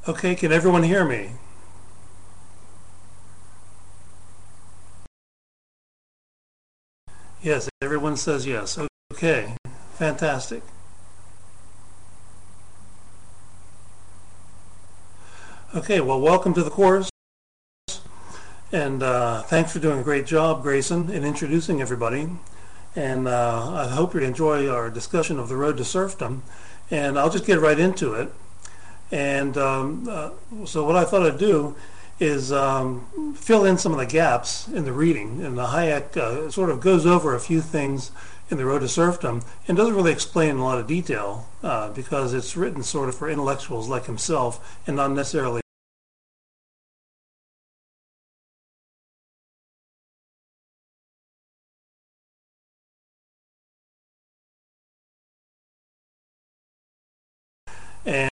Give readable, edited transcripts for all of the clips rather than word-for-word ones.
Okay, can everyone hear me? Yes, everyone says yes. Okay, fantastic. Okay, well, welcome to the course, and thanks for doing a great job, Grayson, in introducing everybody. And I hope you enjoy our discussion of the road to serfdom. And I'll just get right into it. And so what I thought I'd do is fill in some of the gaps in the reading. And the Hayek sort of goes over a few things in The Road to Serfdom and doesn't really explain in a lot of detail because it's written sort of for intellectuals like himself and not necessarily and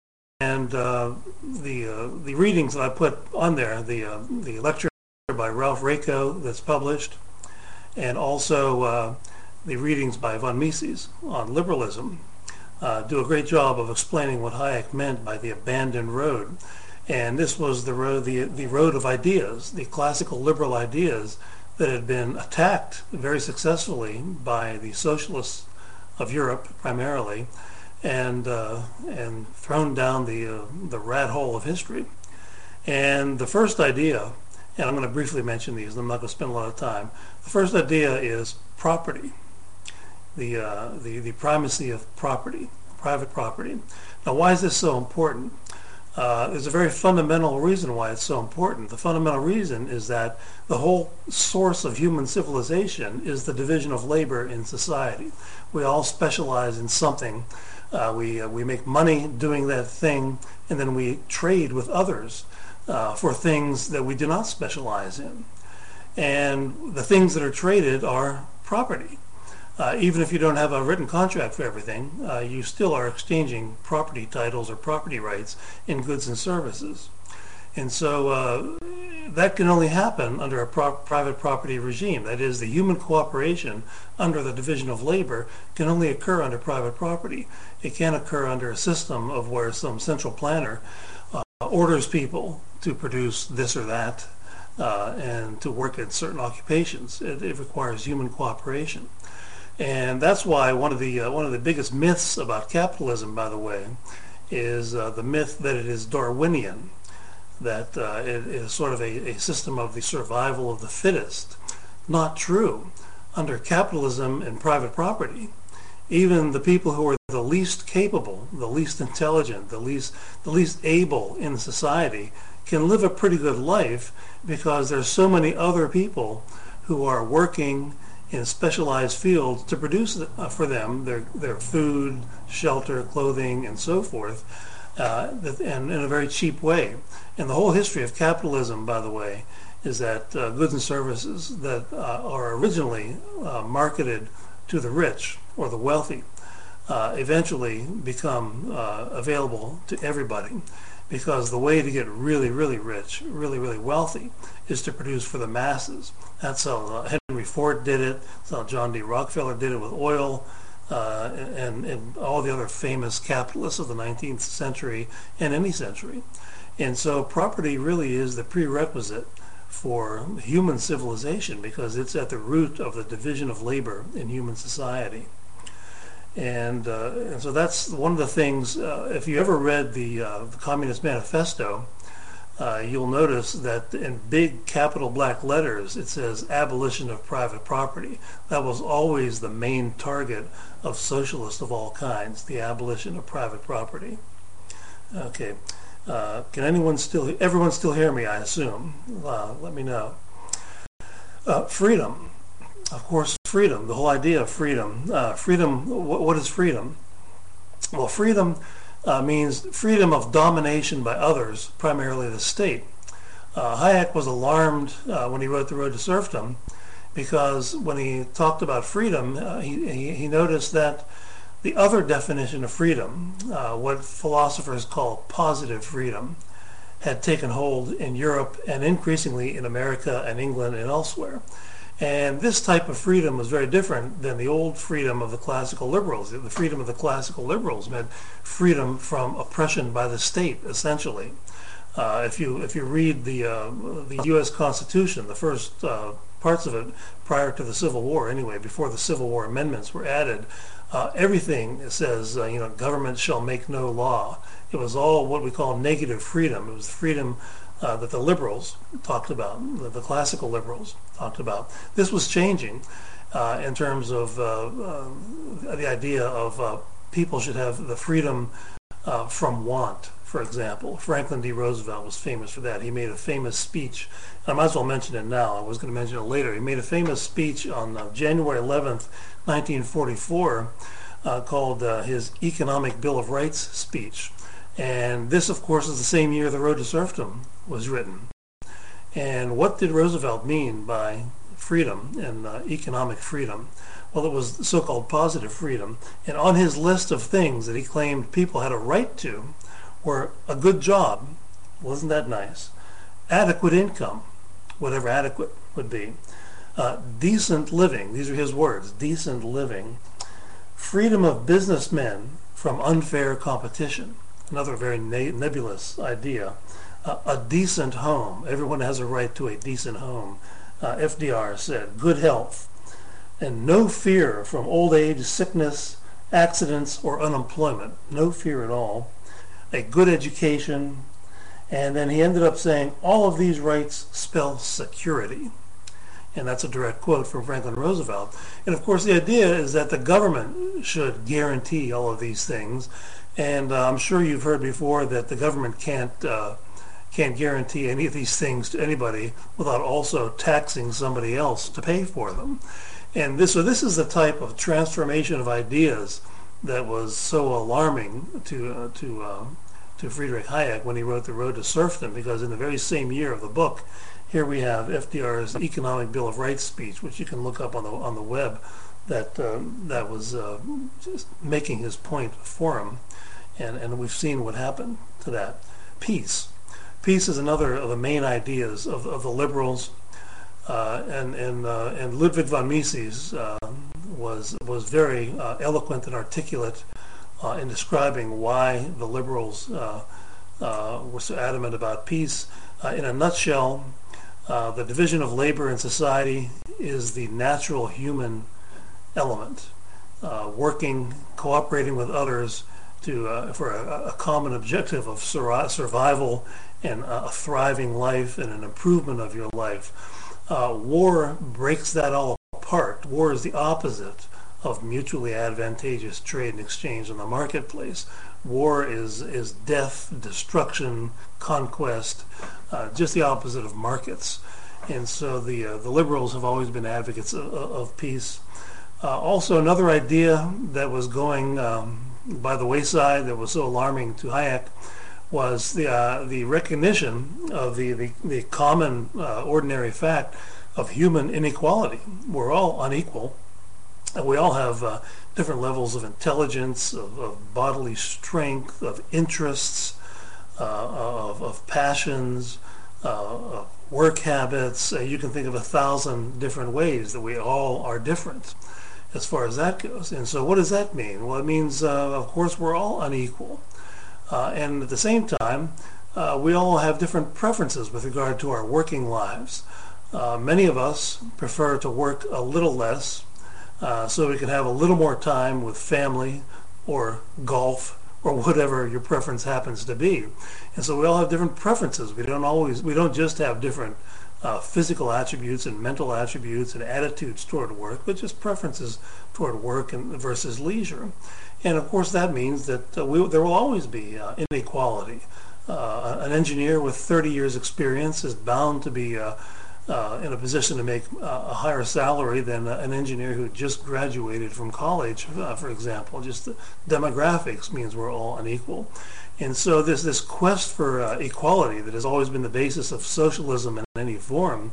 the readings that I put on there, the lecture by Ralph Raico that's published, and also the readings by von Mises on liberalism do a great job of explaining what Hayek meant by the abandoned road. And this was the road of ideas, the classical liberal ideas that had been attacked very successfully by the socialists of Europe primarily, and thrown down the rat hole of history. And the first idea, and I'm going to briefly mention these, I'm not going to spend a lot of time. The first idea is property, the primacy of property, private property. Now, why is this so important? There's a very fundamental reason why it's so important. The fundamental reason is that the whole source of human civilization is the division of labor in society. We all specialize in something. We make money doing that thing, and then we trade with others for things that we do not specialize in. And the things that are traded are property. Even if you don't have a written contract for everything, you still are exchanging property titles or property rights in goods and services. And so that can only happen under a private property regime. That is, the human cooperation under the division of labor can only occur under private property. It can't occur under a system of where some central planner orders people to produce this or that and to work at certain occupations. It requires human cooperation. And that's why one of the biggest myths about capitalism, by the way, is the myth that it is Darwinian, that it is sort of a system of the survival of the fittest. Not true. Under capitalism and private property, even the people who are the least capable, the least intelligent, the least able in society can live a pretty good life because there's so many other people who are working in specialized fields to produce for them their food, shelter, clothing, and so forth, and in a very cheap way. And the whole history of capitalism, by the way, is that goods and services that are originally marketed to the rich or the wealthy eventually become available to everybody, because the way to get really, really rich, really, really wealthy, is to produce for the masses. That's how Henry Ford did it. That's how John D. Rockefeller did it with oil, and all the other famous capitalists of the 19th century and any century. And so property really is the prerequisite for human civilization, because it's at the root of the division of labor in human society. And so that's one of the things, if you ever read the Communist Manifesto, you'll notice that in big capital black letters it says abolition of private property. That was always the main target of socialists of all kinds, the abolition of private property. Okay, can everyone still hear me, I assume? Let me know. Freedom. Of course, freedom, the whole idea of freedom. What is freedom? Well, freedom means freedom of domination by others, primarily the state. Hayek was alarmed when he wrote The Road to Serfdom, because when he talked about freedom, he noticed that the other definition of freedom, what philosophers call positive freedom, had taken hold in Europe and increasingly in America and England and elsewhere. And this type of freedom was very different than the old freedom of the classical liberals. The freedom of the classical liberals meant freedom from oppression by the state, essentially. If you read the U.S. Constitution, the first parts of it prior to the Civil War, anyway, before the Civil War amendments were added, everything says government shall make no law. It was all what we call negative freedom. It was the freedom that the liberals talked about, the classical liberals talked about. This was changing in terms of the idea of people should have the freedom from want. For example, Franklin D. Roosevelt was famous for that. He made a famous speech, and I might as well mention it now. I was going to mention it later. He made a famous speech on January 11th, 1944, called his Economic Bill of Rights speech. And this, of course, is the same year The Road to Serfdom was written. And what did Roosevelt mean by freedom and economic freedom? Well, it was so-called positive freedom. And on his list of things that he claimed people had a right to were a good job, wasn't that nice? Adequate income, whatever adequate would be. Decent living, these are his words, decent living. Freedom of businessmen from unfair competition, another very nebulous idea. A decent home, everyone has a right to a decent home. FDR said, good health, and no fear from old age, sickness, accidents, or unemployment. No fear at all. A good education, and then he ended up saying, all of these rights spell security. And that's a direct quote from Franklin Roosevelt. And of course the idea is that the government should guarantee all of these things. And I'm sure you've heard before that the government can't guarantee any of these things to anybody without also taxing somebody else to pay for them. And so this is the type of transformation of ideas that was so alarming to Friedrich Hayek when he wrote The Road to Serfdom, because in the very same year of the book, here we have FDR's Economic Bill of Rights speech, which you can look up on the web, that was just making his point for him, and we've seen what happened to that. Peace is another of the main ideas of the liberals, and Ludwig von Mises was very eloquent and articulate in describing why the liberals were so adamant about peace. In a nutshell, the division of labor in society is the natural human element, working, cooperating with others for a common objective of survival and a thriving life and an improvement of your life. War breaks that all apart. War is the opposite of mutually advantageous trade and exchange in the marketplace. War is death, destruction, conquest, just the opposite of markets. And so the liberals have always been advocates of peace. Also, another idea that was going by the wayside that was so alarming to Hayek was the recognition of the common ordinary fact of human inequality. We're all unequal. We all have different levels of intelligence, of bodily strength, of interests, of passions, of work habits. You can think of 1,000 different ways that we all are different as far as that goes. And so what does that mean? Well, it means, of course, we're all unequal. And at the same time, we all have different preferences with regard to our working lives. Many of us prefer to work a little less so we can have a little more time with family or golf or whatever your preference happens to be. And so we all have different preferences. We don't just have different physical attributes and mental attributes and attitudes toward work, but just preferences toward work versus leisure. And of course that means that there will always be inequality. An engineer with 30 years experience is bound to be in a position to make a higher salary than an engineer who just graduated from college, for example. Just the demographics means we're all unequal. And so this quest for equality that has always been the basis of socialism in any form,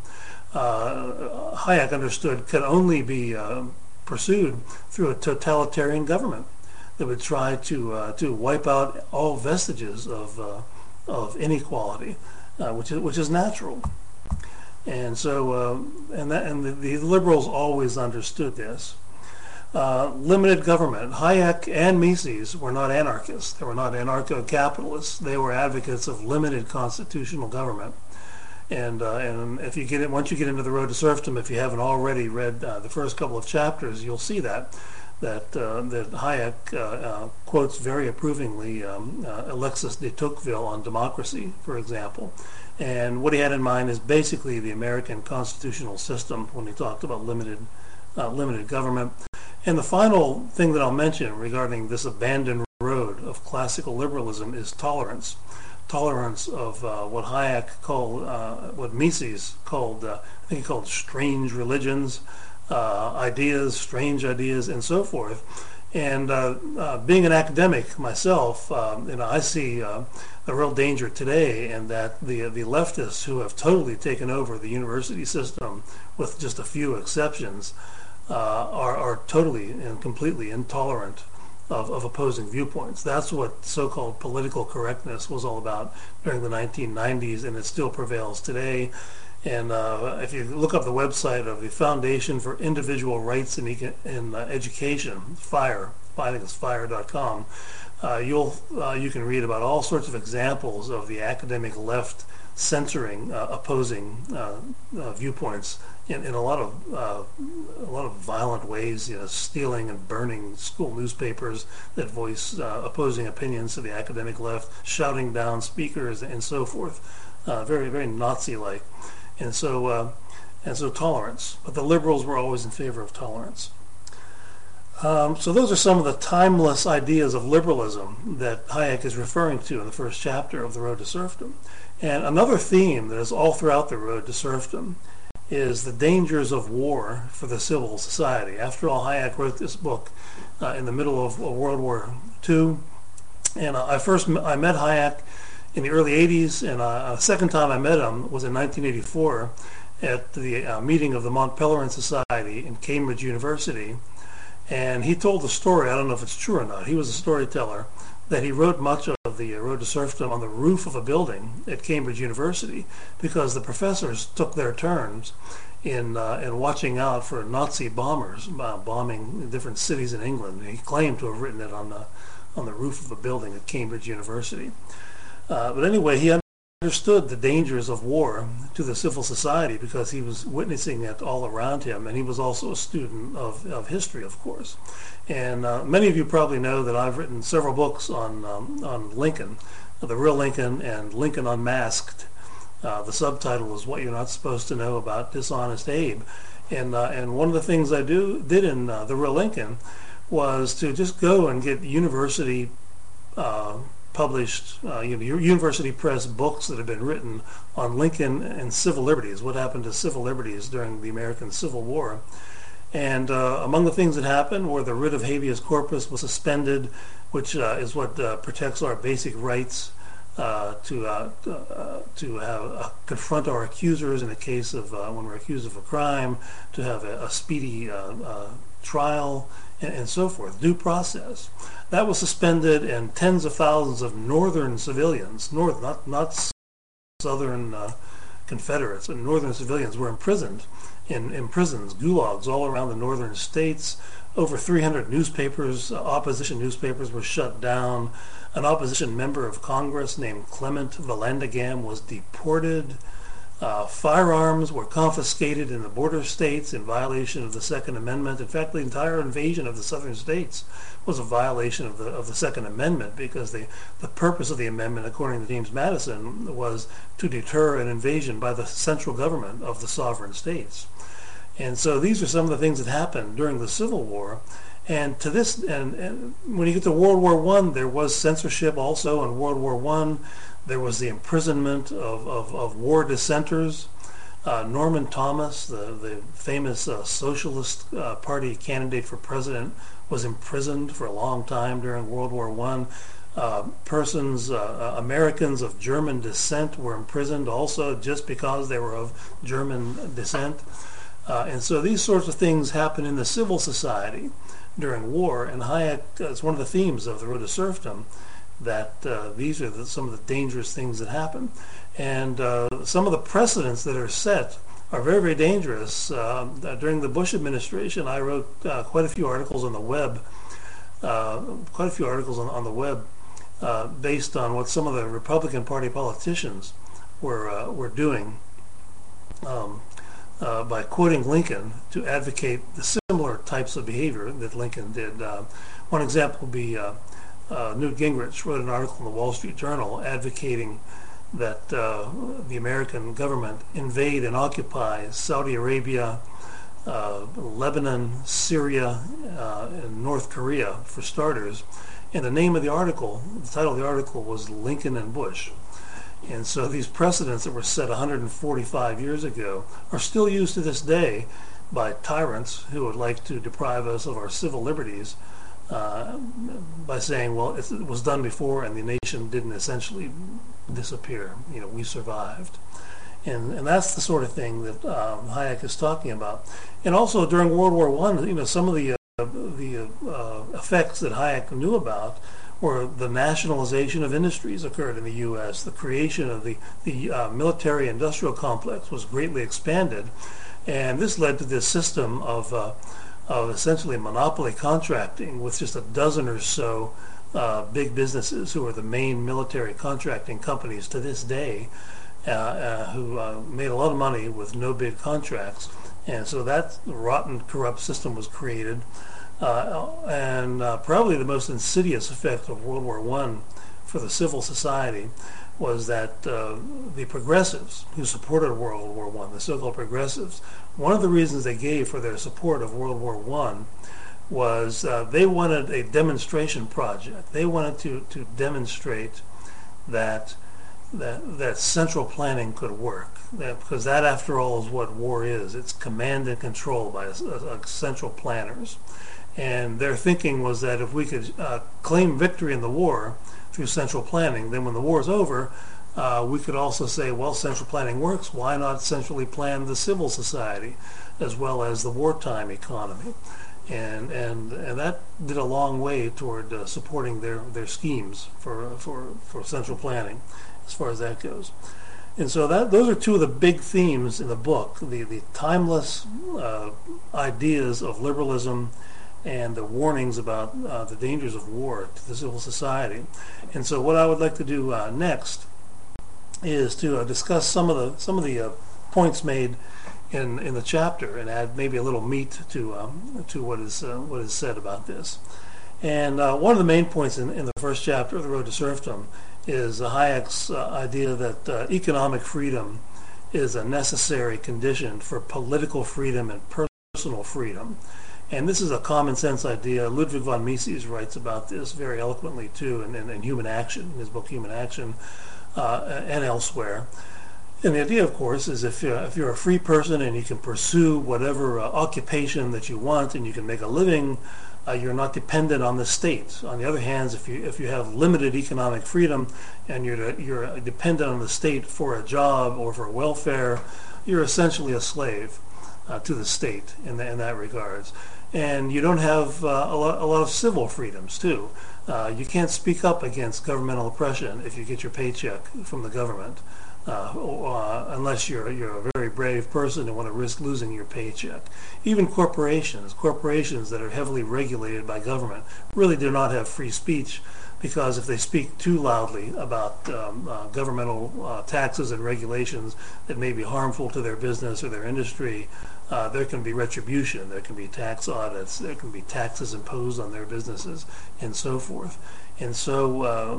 Hayek understood could only be pursued through a totalitarian government that would try to wipe out all vestiges of inequality, which is natural. And so, the liberals always understood this. Limited government. Hayek and Mises were not anarchists. They were not anarcho-capitalists. They were advocates of limited constitutional government. And if you get it, once you get into The Road to Serfdom, if you haven't already read the first couple of chapters, you'll see that Hayek quotes very approvingly Alexis de Tocqueville on democracy, for example. And what he had in mind is basically the American constitutional system when he talked about limited government. And the final thing that I'll mention regarding this abandoned road of classical liberalism is tolerance. Tolerance of what Hayek called, what Mises called, I think he called strange religions, ideas, strange ideas, and so forth. And being an academic myself, I see the real danger today in that the leftists who have totally taken over the university system, with just a few exceptions, are totally and completely intolerant of opposing viewpoints. That's what so-called political correctness was all about during the 1990s, and it still prevails today. And if you look up the website of the Foundation for Individual Rights in Education, FIRE, I think it's fire.com, you can read about all sorts of examples of the academic left censoring opposing viewpoints in a lot of violent ways, stealing and burning school newspapers that voice opposing opinions to the academic left, shouting down speakers, and so forth. Very, very Nazi-like. And so tolerance. But the liberals were always in favor of tolerance. So those are some of the timeless ideas of liberalism that Hayek is referring to in the first chapter of The Road to Serfdom. And another theme that is all throughout The Road to Serfdom is the dangers of war for the civil society. After all, Hayek wrote this book in the middle of World War II. And I met Hayek in the early 80s, and the second time I met him was in 1984 at the meeting of the Mont Pelerin Society in Cambridge University. And he told the story, I don't know if it's true or not, he was a storyteller, that he wrote much of The Road to Serfdom on the roof of a building at Cambridge University because the professors took their turns in watching out for Nazi bombers bombing different cities in England. And he claimed to have written it on the roof of a building at Cambridge University. But anyway, he understood the dangers of war to the civil society because he was witnessing it all around him, and he was also a student of history, of course. And many of you probably know that I've written several books on Lincoln, The Real Lincoln and Lincoln Unmasked. The subtitle is What You're Not Supposed to Know About Dishonest Abe. And one of the things I did in The Real Lincoln was to just go and get university published, university press books that have been written on Lincoln and civil liberties, what happened to civil liberties during the American Civil War. And among the things that happened were the writ of habeas corpus was suspended, which is what protects our basic rights to confront our accusers in a case of when we're accused of a crime, to have a speedy trial, and so forth, due process. That was suspended, and tens of thousands of northern civilians, not southern Confederates, but northern civilians were imprisoned in prisons, gulags all around the northern states. Over 300 newspapers, opposition newspapers, were shut down. An opposition member of Congress named Clement Vallandigham was deported. Firearms were confiscated in the border states in violation of the Second Amendment. In fact, the entire invasion of the southern states was a violation of the Second Amendment, because the purpose of the amendment, according to James Madison, was to deter an invasion by the central government of the sovereign states. And so these are some of the things that happened during the Civil War. And to this, and when you get to World War I, there was censorship also in World War I. There was the imprisonment of war dissenters. Norman Thomas, the famous Socialist Party candidate for president, was imprisoned for a long time during World War I. Americans of German descent were imprisoned also just because they were of German descent. And so these sorts of things happen in the civil society during war, and Hayek, it's one of the themes of The Road to Serfdom, that these are some of the dangerous things that happen. And some of the precedents that are set are very, very dangerous. During the Bush administration, I wrote quite a few articles on the web, based on what some of the Republican Party politicians were doing, by quoting Lincoln to advocate the similar types of behavior that Lincoln did. One example would be Newt Gingrich wrote an article in the Wall Street Journal advocating that the American government invade and occupy Saudi Arabia, Lebanon, Syria, and North Korea, for starters. And the name of the article, the title of the article was Lincoln and Bush. And so these precedents that were set 145 years ago are still used to this day by tyrants who would like to deprive us of our civil liberties by saying, well, it was done before and the nation didn't essentially disappear. We survived. And that's the sort of thing that Hayek is talking about. And also during World War I, some of the effects that Hayek knew about were the nationalization of industries occurred in the U.S. The creation of the military-industrial complex was greatly expanded, and this led to this system of essentially monopoly contracting with just a dozen or so big businesses who are the main military contracting companies to this day, who made a lot of money with no bid contracts. And so that rotten, corrupt system was created. And probably the most insidious effect of World War I for the civil society was that the progressives who supported World War I, the so-called progressives, one of the reasons they gave for their support of World War I was they wanted a demonstration project. They wanted to demonstrate that central planning could work, because that, after all, is what war is. It's command and control by central planners. And their thinking was that if we could claim victory in the war through central planning, then when the war is over, we could also say, well, central planning works. Why not centrally plan the civil society as well as the wartime economy? And that did a long way toward supporting their schemes for central planning, as far as that goes. And so those are two of the big themes in the book: the timeless ideas of liberalism and the warnings about the dangers of war to the civil society. And so what I would like to do next is to discuss some of the points made in the chapter and add maybe a little meat to what is said about this. And one of the main points in the first chapter of The Road to Serfdom is Hayek's idea that economic freedom is a necessary condition for political freedom and personal freedom. And this is a common sense idea. Ludwig von Mises writes about this very eloquently too in Human Action, in his book Human Action, and elsewhere. And the idea, of course, is if you're a free person and you can pursue whatever occupation that you want and you can make a living, you're not dependent on the state. On the other hand, if you have limited economic freedom and you're dependent on the state for a job or for welfare, you're essentially a slave to the state in that regards. And you don't have a lot of civil freedoms too. You can't speak up against governmental oppression if you get your paycheck from the government, unless you're a very brave person and want to risk losing your paycheck. Even corporations that are heavily regulated by government really do not have free speech, because if they speak too loudly about governmental taxes and regulations that may be harmful to their business or their industry, there can be retribution, there can be tax audits, there can be taxes imposed on their businesses, and so forth. And so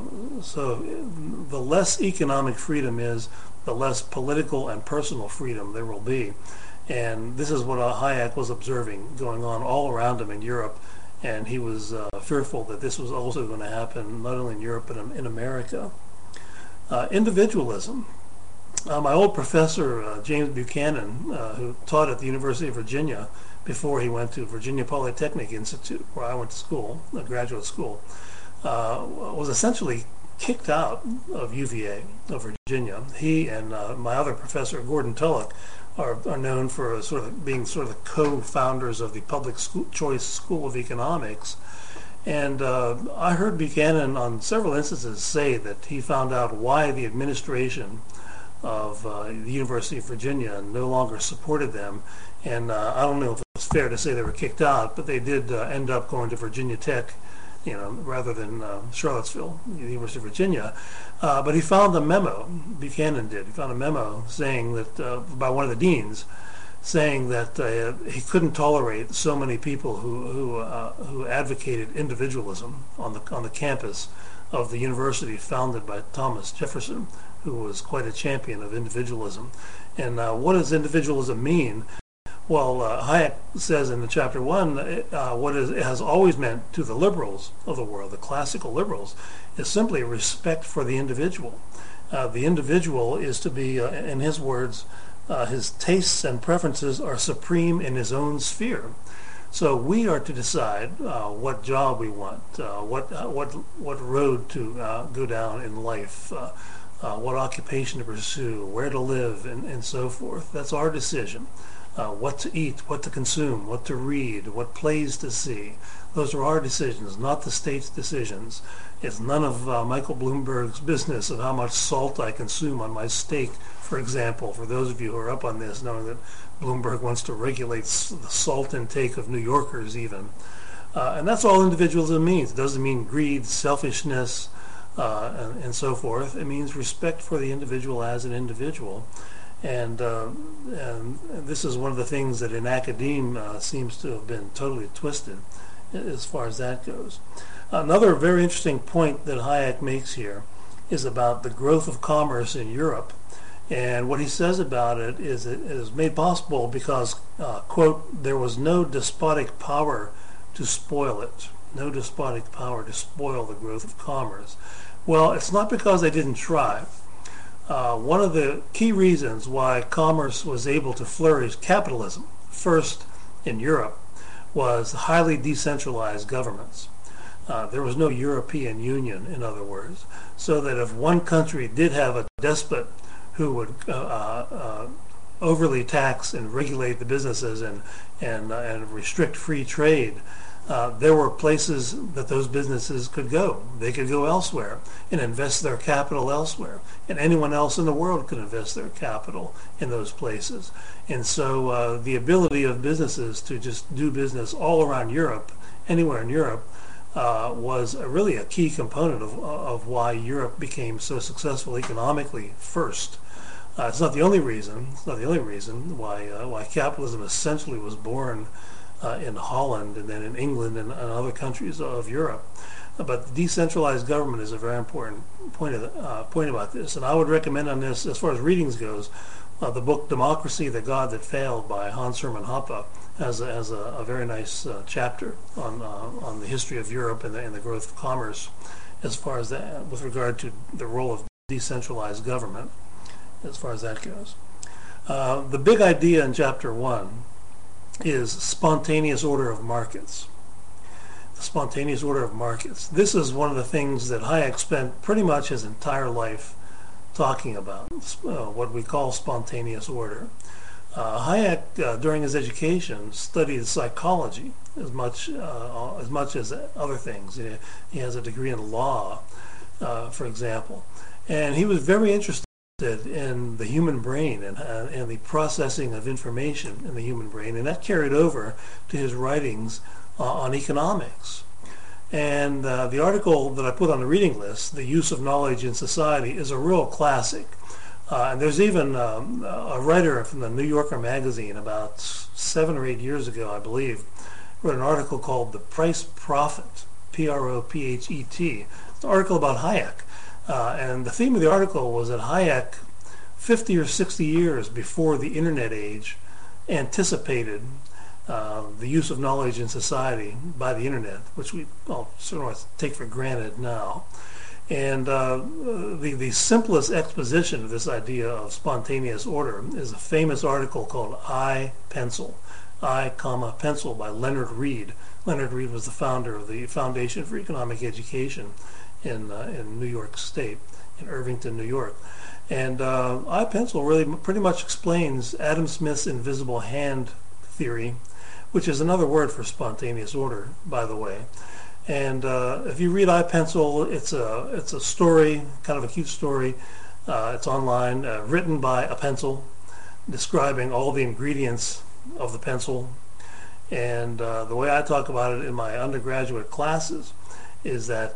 the less economic freedom is, the less political and personal freedom there will be. And this is what Hayek was observing going on all around him in Europe, and he was fearful that this was also going to happen not only in Europe but in America. Individualism. My old professor, James Buchanan, who taught at the University of Virginia before he went to Virginia Polytechnic Institute, where I went to school, graduate school, was essentially kicked out of UVA, of Virginia. He and my other professor, Gordon Tullock, are known for being the co-founders of the Public Choice School of Economics. And I heard Buchanan on several instances say that he found out why the administration the University of Virginia no longer supported them. And I don't know if it's fair to say they were kicked out, but they did end up going to Virginia Tech, rather than Charlottesville, the University of Virginia. But he found a memo, Buchanan did. He found a memo saying that, by one of the deans, saying that he couldn't tolerate so many people who advocated individualism on the campus of the university founded by Thomas Jefferson, who was quite a champion of individualism. And what does individualism mean? Well, Hayek says in chapter 1, what it has always meant to the liberals of the world, the classical liberals, is simply respect for the individual. The individual is to be, in his words, his tastes and preferences are supreme in his own sphere. So we are to decide what job we want, what road to go down in life, what occupation to pursue, where to live, and so forth. That's our decision. What to eat, what to consume, what to read, what plays to see. Those are our decisions, not the state's decisions. It's none of Michael Bloomberg's business of how much salt I consume on my steak, for example, for those of you who are up on this, knowing that Bloomberg wants to regulate the salt intake of New Yorkers even. And that's all individualism means. It doesn't mean greed, selfishness, and so forth. It means respect for the individual as an individual. And this is one of the things that in academia seems to have been totally twisted as far as that goes. Another very interesting point that Hayek makes here is about the growth of commerce in Europe. And what he says about it is it is made possible because, quote, there was no despotic power to spoil it. No despotic power to spoil the growth of commerce. Well, it's not because they didn't try. One of the key reasons why commerce was able to flourish, capitalism, first in Europe, was highly decentralized governments. There was no European Union, in other words, so that if one country did have a despot who would overly tax and regulate the businesses and restrict free trade, there were places that those businesses could go. They could go elsewhere and invest their capital elsewhere. And anyone else in the world could invest their capital in those places. And so the ability of businesses to just do business all around Europe, anywhere in Europe, was really a key component of why Europe became so successful economically first. It's not the only reason. It's not the only reason why capitalism essentially was born in Holland and then in England and other countries of Europe. But decentralized government is a very important point about this. And I would recommend on this, as far as readings goes, the book Democracy, the God That Failed by Hans Hermann Hoppe has a very nice chapter on the history of Europe and the growth of commerce as far as that, with regard to the role of decentralized government as far as that goes. The big idea in chapter 1 is spontaneous order of markets. The spontaneous order of markets. This is one of the things that Hayek spent pretty much his entire life talking about, what we call spontaneous order. Hayek, during his education, studied psychology as much as other things. He has a degree in law, for example, and he was very interested in the human brain and the processing of information in the human brain, and that carried over to his writings on economics. And the article that I put on the reading list, The Use of Knowledge in Society, is a real classic. And there's even a writer from the New Yorker magazine about 7 or 8 years ago, I believe, wrote an article called The Price Prophet, Prophet. It's an article about Hayek. And the theme of the article was that Hayek, 50 or 60 years before the internet age, anticipated the use of knowledge in society by the internet, which we all sort of take for granted now. And the simplest exposition of this idea of spontaneous order is a famous article called I, Pencil, I, Pencil by Leonard Read. Leonard Read was the founder of the Foundation for Economic Education in New York State, in Irvington, New York. And I, Pencil really pretty much explains Adam Smith's invisible hand theory, which is another word for spontaneous order, by the way. And if you read I, Pencil, it's a story, kind of a cute story, It's online, written by a pencil, describing all the ingredients of the pencil. And the way I talk about it in my undergraduate classes is that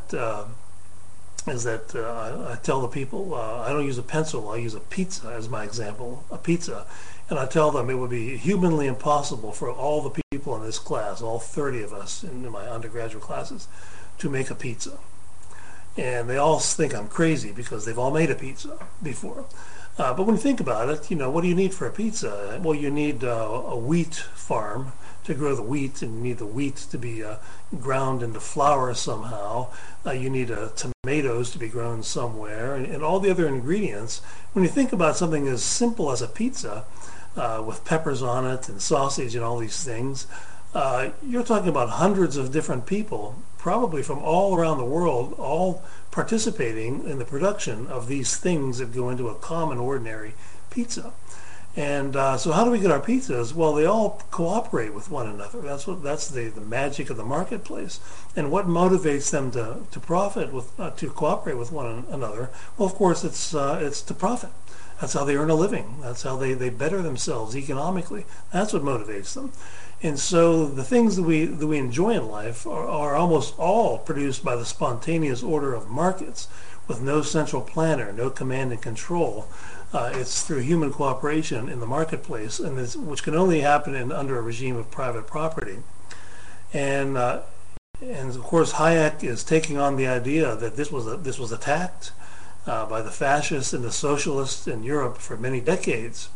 I tell the people I don't use a pencil, I use a pizza as my example, a pizza. And I tell them it would be humanly impossible for all the people in this class, all 30 of us in my undergraduate classes, to make a pizza. And they all think I'm crazy because they've all made a pizza before. But when you think about it, what do you need for a pizza? Well, you need a wheat farm to grow the wheat, and you need the wheat to be ground into flour somehow. You need tomatoes to be grown somewhere, and all the other ingredients. When you think about something as simple as a pizza, with peppers on it and sausage and all these things, you're talking about hundreds of different people, probably from all around the world, all participating in the production of these things that go into a common, ordinary pizza. And so how do we get our pizzas? Well, they all cooperate with one another. That's the magic of the marketplace. And what motivates them to profit with to cooperate with one another? Well, of course, it's to profit. That's how they earn a living. That's how they better themselves economically. That's what motivates them. And so the things that we enjoy in life are almost all produced by the spontaneous order of markets, with no central planner, no command and control. It's through human cooperation in the marketplace, and which can only happen under a regime of private property. And of course, Hayek is taking on the idea that this was attacked by the fascists and the socialists in Europe for many decades.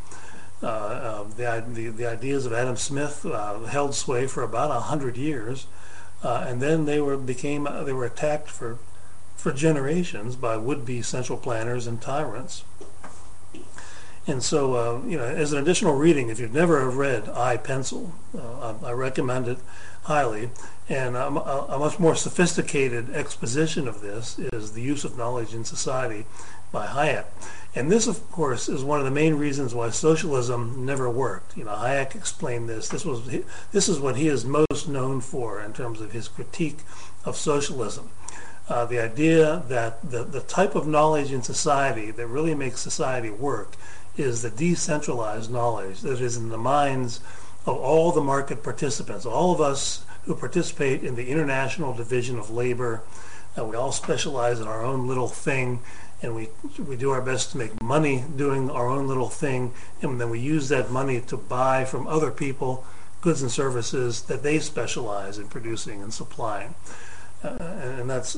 The ideas of Adam Smith held sway for about 100 years, and then they were attacked for generations by would-be central planners and tyrants. And so, as an additional reading, if you've never read I, Pencil, I recommend it highly. And a much more sophisticated exposition of this is The Use of Knowledge in Society by Hayek. And this, of course, is one of the main reasons why socialism never worked. Hayek explained this. This is what he is most known for in terms of his critique of socialism. The idea that the type of knowledge in society that really makes society work is the decentralized knowledge that is in the minds of all the market participants, all of us who participate in the international division of labor. We all specialize in our own little thing, and we do our best to make money doing our own little thing, and then we use that money to buy from other people goods and services that they specialize in producing and supplying. And that's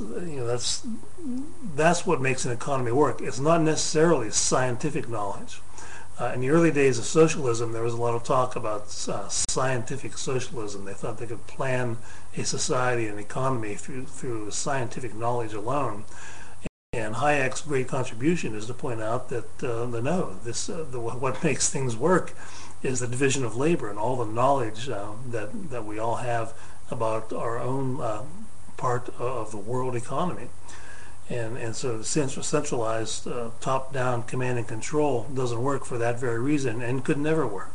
what makes an economy work. It's not necessarily scientific knowledge. In the early days of socialism, there was a lot of talk about scientific socialism. They thought they could plan a society and economy through scientific knowledge alone. And Hayek's great contribution is to point out that what makes things work is the division of labor and all the knowledge that we all have about our own part of the world economy. And so the centralized top-down command and control doesn't work for that very reason, and could never work.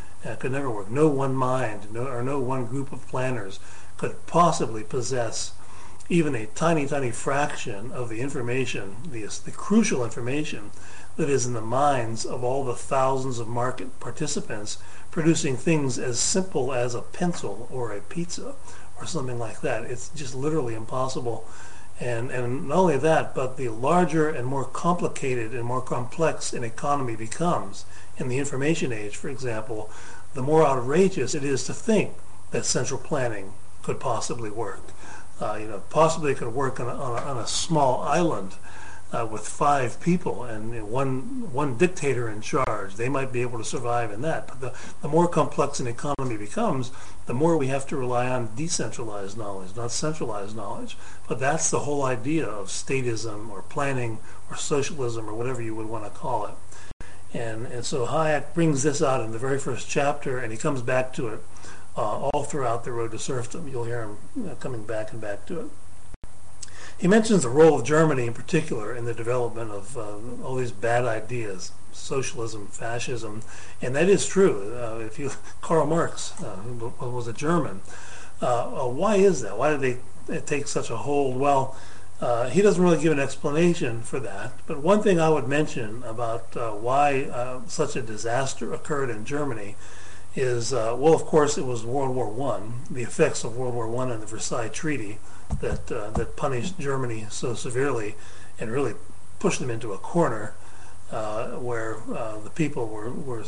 No one mind, no one group of planners could possibly possess even a tiny, tiny fraction of the information, the crucial information that is in the minds of all the thousands of market participants producing things as simple as a pencil or a pizza or something like that. It's just literally impossible. And not only that, but the larger and more complicated and more complex an economy becomes in the information age, for example, the more outrageous it is to think that central planning could possibly work. Possibly it could work on a small island with 5 people and one dictator in charge. They might be able to survive in that. But the more complex an economy becomes, the more we have to rely on decentralized knowledge, not centralized knowledge. But that's the whole idea of statism or planning or socialism or whatever you would want to call it. And so Hayek brings this out in the very first chapter, and he comes back to it all throughout The Road to Serfdom. You'll hear him coming back and back to it. He mentions the role of Germany in particular in the development of all these bad ideas, socialism, fascism, and that is true. Karl Marx was a German. Why is that? Why did they take such a hold? Well, He doesn't really give an explanation for that, but one thing I would mention about why such a disaster occurred in Germany is, well, of course, it was World War One, the effects of World War One and the Versailles Treaty that punished Germany so severely and really pushed them into a corner where the people were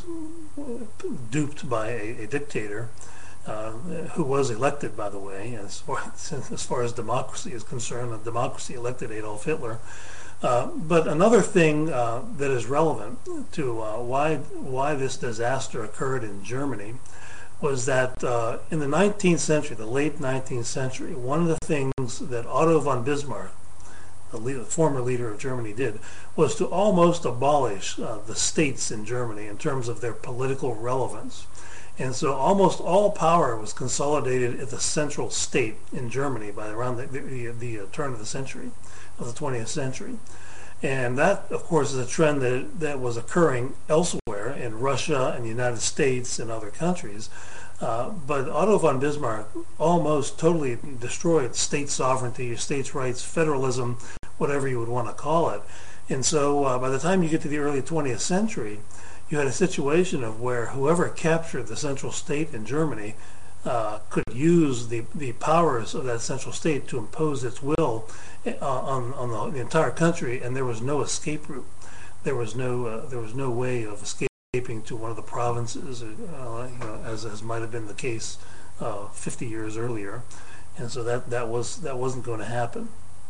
duped by a dictator who was elected, by the way, as far as democracy is concerned. The democracy elected Adolf Hitler. But another thing that is relevant to why this disaster occurred in Germany was that in the 19th century, the late 19th century, one of the things that Otto von Bismarck, the former leader of Germany, did was to almost abolish the states in Germany in terms of their political relevance. And so almost all power was consolidated at the central state in Germany by around the turn of the century, of the 20th century. And that, of course, is a trend that was occurring elsewhere in Russia and the United States and other countries. But Otto von Bismarck almost totally destroyed state sovereignty, states' rights, federalism, whatever you would want to call it. And so by the time you get to the early 20th century, you had a situation of where whoever captured the central state in Germany could use the powers of that central state to impose its will on the entire country, and there was no escape route. There was no way of escaping to one of the provinces, as might have been the case 50 years earlier, and so that wasn't going to happen.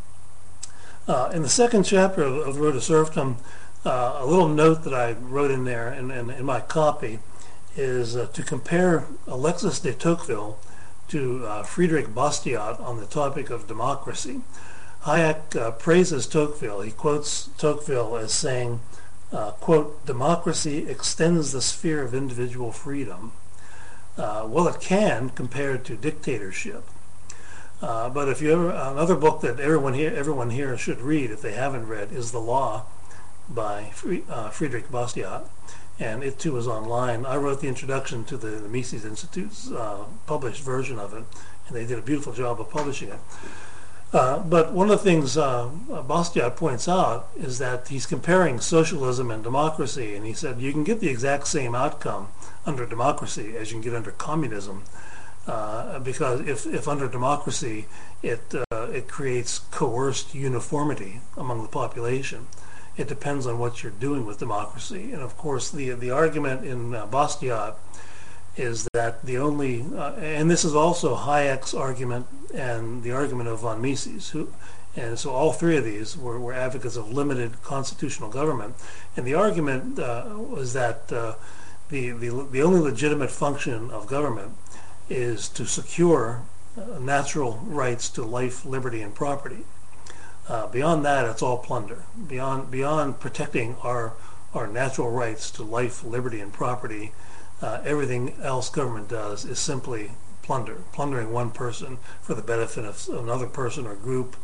In the second chapter of The Road to Serfdom, a little note that I wrote in there in my copy is to compare Alexis de Tocqueville to Friedrich Bastiat on the topic of democracy. Hayek praises Tocqueville. He quotes Tocqueville as saying, quote, "Democracy extends the sphere of individual freedom." Well, it can compared to dictatorship. But if you ever, another book that everyone here should read if they haven't read is The Law by Friedrich Bastiat, and it too is online. I wrote the introduction to the Mises Institute's published version of it, and they did a beautiful job of publishing it. But one of the things Bastiat points out is that he's comparing socialism and democracy, and he said you can get the exact same outcome under democracy as you can get under communism, because if under democracy it creates coerced uniformity among the population. It depends on what you're doing with democracy. And of course the argument in Bastiat is that the only, and this is also Hayek's argument and the argument of von Mises, and so all three of these were advocates of limited constitutional government. And the argument was that the only legitimate function of government is to secure natural rights to life, liberty, and property. Beyond that, it's all plunder. Beyond protecting our natural rights to life, liberty, and property, everything else government does is simply plundering one person for the benefit of another person or group,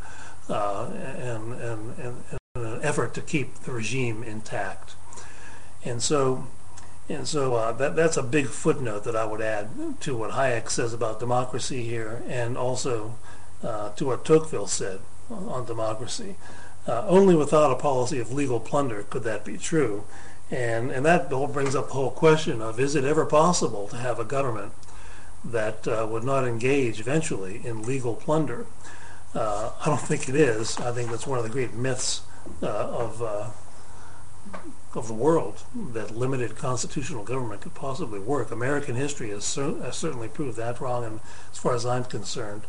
and an effort to keep the regime intact. And so that's a big footnote that I would add to what Hayek says about democracy here, and also to what Tocqueville said on democracy. Only without a policy of legal plunder could that be true. And that brings up the whole question of, is it ever possible to have a government that would not engage eventually in legal plunder? I don't think it is. I think that's one of the great myths of the world, that limited constitutional government could possibly work. American history has certainly proved that wrong, and as far as I'm concerned.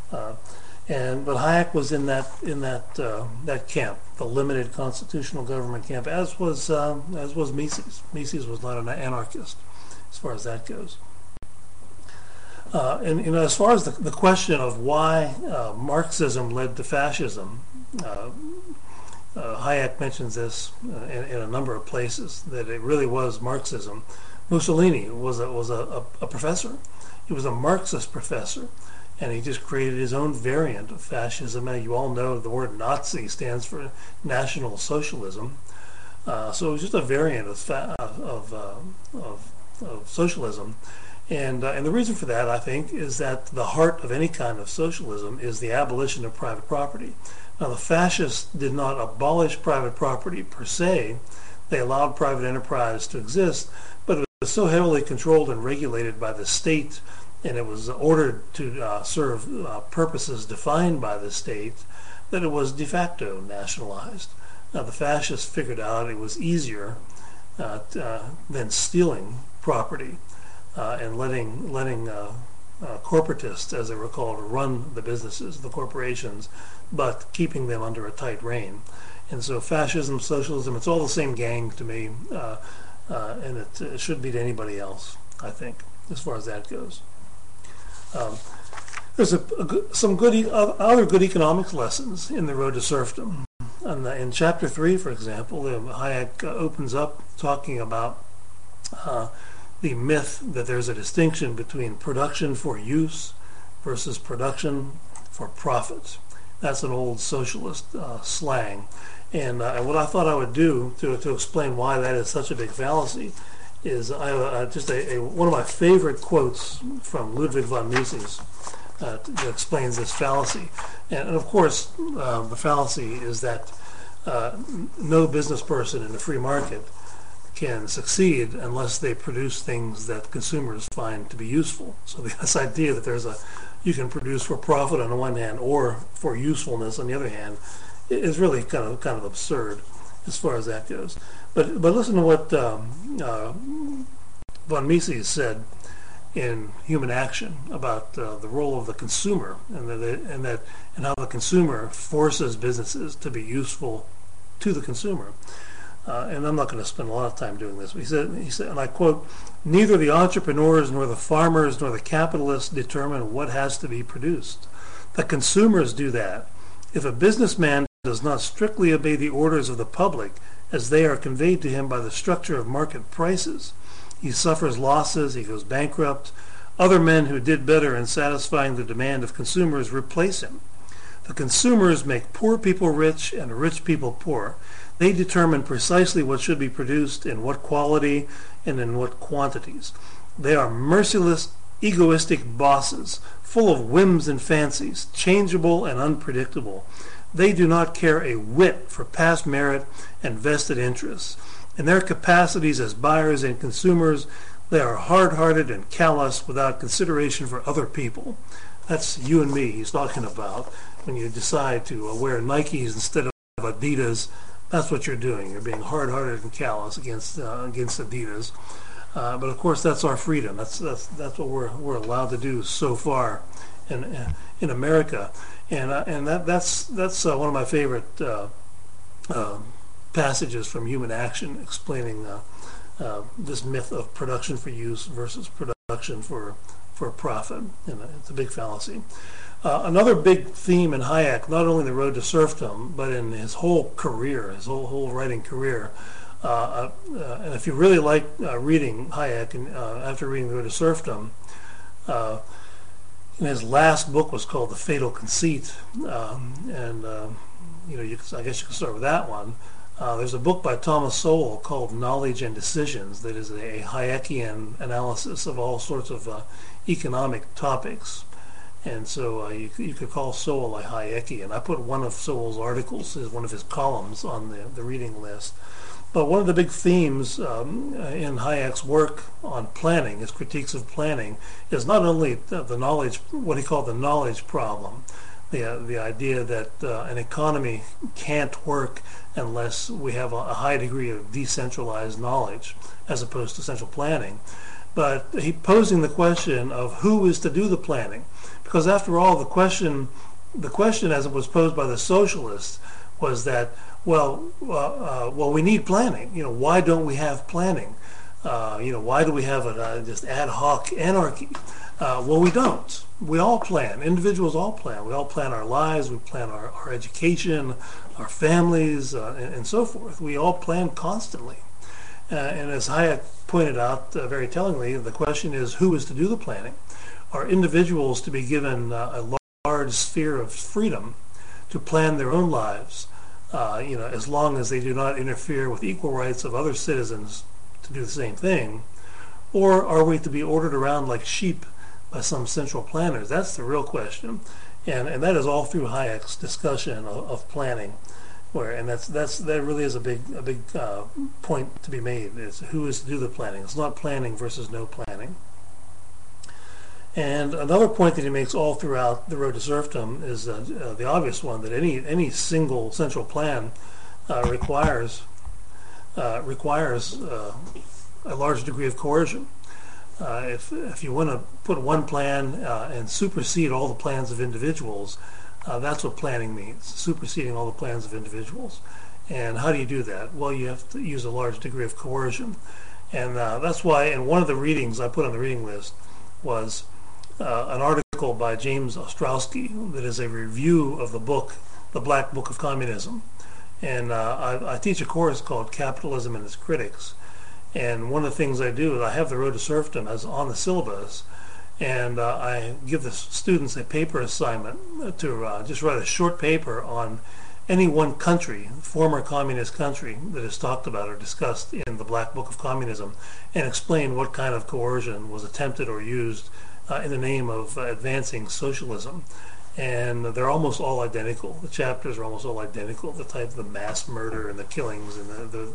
But Hayek was in that camp, the limited constitutional government camp, as was Mises. Mises was not an anarchist, as far as that goes. And as far as the question of why Marxism led to fascism, Hayek mentions this in a number of places, that it really was Marxism. Mussolini was a professor. He was a Marxist professor. And he just created his own variant of fascism. And you all know the word Nazi stands for National Socialism. So it was just a variant of socialism. And the reason for that, I think, is that the heart of any kind of socialism is the abolition of private property. Now, the fascists did not abolish private property per se. They allowed private enterprise to exist, but it was so heavily controlled and regulated by the state, and it was ordered to serve purposes defined by the state, that it was de facto nationalized. Now, the fascists figured out it was easier than stealing property and letting corporatists, as they were called, run the businesses, the corporations, but keeping them under a tight rein. And so fascism, socialism, it's all the same gang to me, and it shouldn't be to anybody else, I think, as far as that goes. There's some other good economics lessons in The Road to Serfdom. And in Chapter 3, for example, Hayek opens up talking about the myth that there's a distinction between production for use versus production for profit. That's an old socialist slang. And what I thought I would do to explain why that is such a big fallacy is one of my favorite quotes from Ludwig von Mises that explains this fallacy. And of course, the fallacy is that no business person in a free market can succeed unless they produce things that consumers find to be useful. So this idea that you can produce for profit on the one hand or for usefulness on the other hand is really kind of absurd as far as that goes. But listen to what von Mises said in Human Action about the role of the consumer and how the consumer forces businesses to be useful to the consumer. And I'm not going to spend a lot of time doing this. He said, and I quote, "Neither the entrepreneurs nor the farmers nor the capitalists determine what has to be produced. The consumers do that. If a businessman does not strictly obey the orders of the public as they are conveyed to him by the structure of market prices, he suffers losses, he goes bankrupt. Other men who did better in satisfying the demand of consumers replace him. The consumers make poor people rich and rich people poor. They determine precisely what should be produced, in what quality, and in what quantities. They are merciless, egoistic bosses, full of whims and fancies, changeable and unpredictable. They do not care a whit for past merit and vested interests. In their capacities as buyers and consumers, they are hard-hearted and callous without consideration for other people." That's you and me he's talking about. When you decide to wear Nikes instead of Adidas, that's what you're doing. You're being hard-hearted and callous against Adidas. But of course, that's our freedom. That's what we're allowed to do so far in America. And that's one of my favorite passages from Human Action explaining this myth of production for use versus production for profit. And it's a big fallacy. Another big theme in Hayek, not only The Road to Serfdom, but in his whole career, his whole writing career. And if you really like reading Hayek, and after reading The Road to Serfdom, his last book was called The Fatal Conceit, and I guess you can start with that one. There's a book by Thomas Sowell called Knowledge and Decisions that is a Hayekian analysis of all sorts of economic topics. And so you could call Sowell a Hayekian. I put one of Sowell's articles as one of his columns on the reading list. But one of the big themes in Hayek's work on planning, his critiques of planning, is not only the knowledge, what he called the knowledge problem, the idea that an economy can't work unless we have a high degree of decentralized knowledge as opposed to central planning. But he posing the question of who is to do the planning, because after all, the question as it was posed by the socialists was that, well, we need planning. Why don't we have planning? Why do we have just ad hoc anarchy? Well, we don't. We all plan. Individuals all plan. We all plan our lives. We plan our education, our families, and so forth. We all plan constantly. And as Hayek pointed out very tellingly, the question is who is to do the planning? Are individuals to be given a large sphere of freedom to plan their own lives, as long as they do not interfere with equal rights of other citizens to do the same thing? Or are we to be ordered around like sheep by some central planners? That's the real question. and that is all through Hayek's discussion of planning, that really is a big point to be made. Is who is to do the planning. It's not planning versus no planning. And another point that he makes all throughout The Road to Serfdom is the obvious one, that any single central plan requires a large degree of coercion. If you want to put one plan and supersede all the plans of individuals, that's what planning means, superseding all the plans of individuals. And how do you do that? Well, you have to use a large degree of coercion. And that's why, and one of the readings I put on the reading list was an article by James Ostrowski that is a review of the book, The Black Book of Communism. And I teach a course called Capitalism and Its Critics. And one of the things I do is I have The Road to Serfdom as on the syllabus, and I give the students a paper assignment to just write a short paper on any one country, former communist country, that is talked about or discussed in the Black Book of Communism, and explain what kind of coercion was attempted or used in the name of advancing socialism. And they're almost all identical. The chapters are almost all identical. The type of the mass murder and the killings and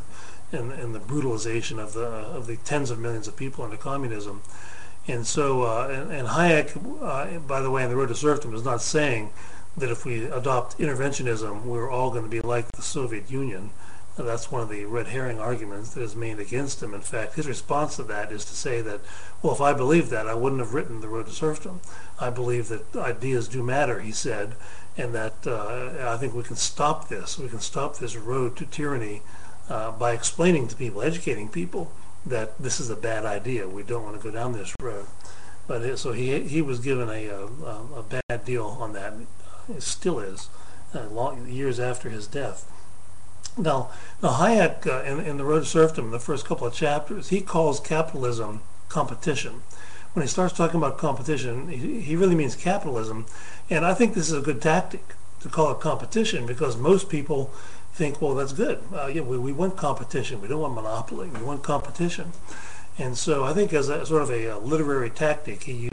the brutalization of the tens of millions of people under communism. And so, and Hayek, by the way, in The Road to Serfdom, is not saying that if we adopt interventionism, we're all going to be like the Soviet Union. That's one of the red herring arguments that is made against him. In fact, his response to that is to say that, well, if I believed that, I wouldn't have written The Road to Serfdom. I believe that ideas do matter, he said, and that I think we can stop this. We can stop this road to tyranny by explaining to people, educating people, that this is a bad idea. We don't want to go down this road. But so he was given a bad deal on that. It still is, years after his death. Now Hayek, in The Road to Serfdom, the first couple of chapters, he calls capitalism competition. When he starts talking about competition, he really means capitalism. And I think this is a good tactic to call it competition, because most people think, well, that's good. Yeah, we want competition. We don't want monopoly. We want competition. And so I think as a sort of a literary tactic, he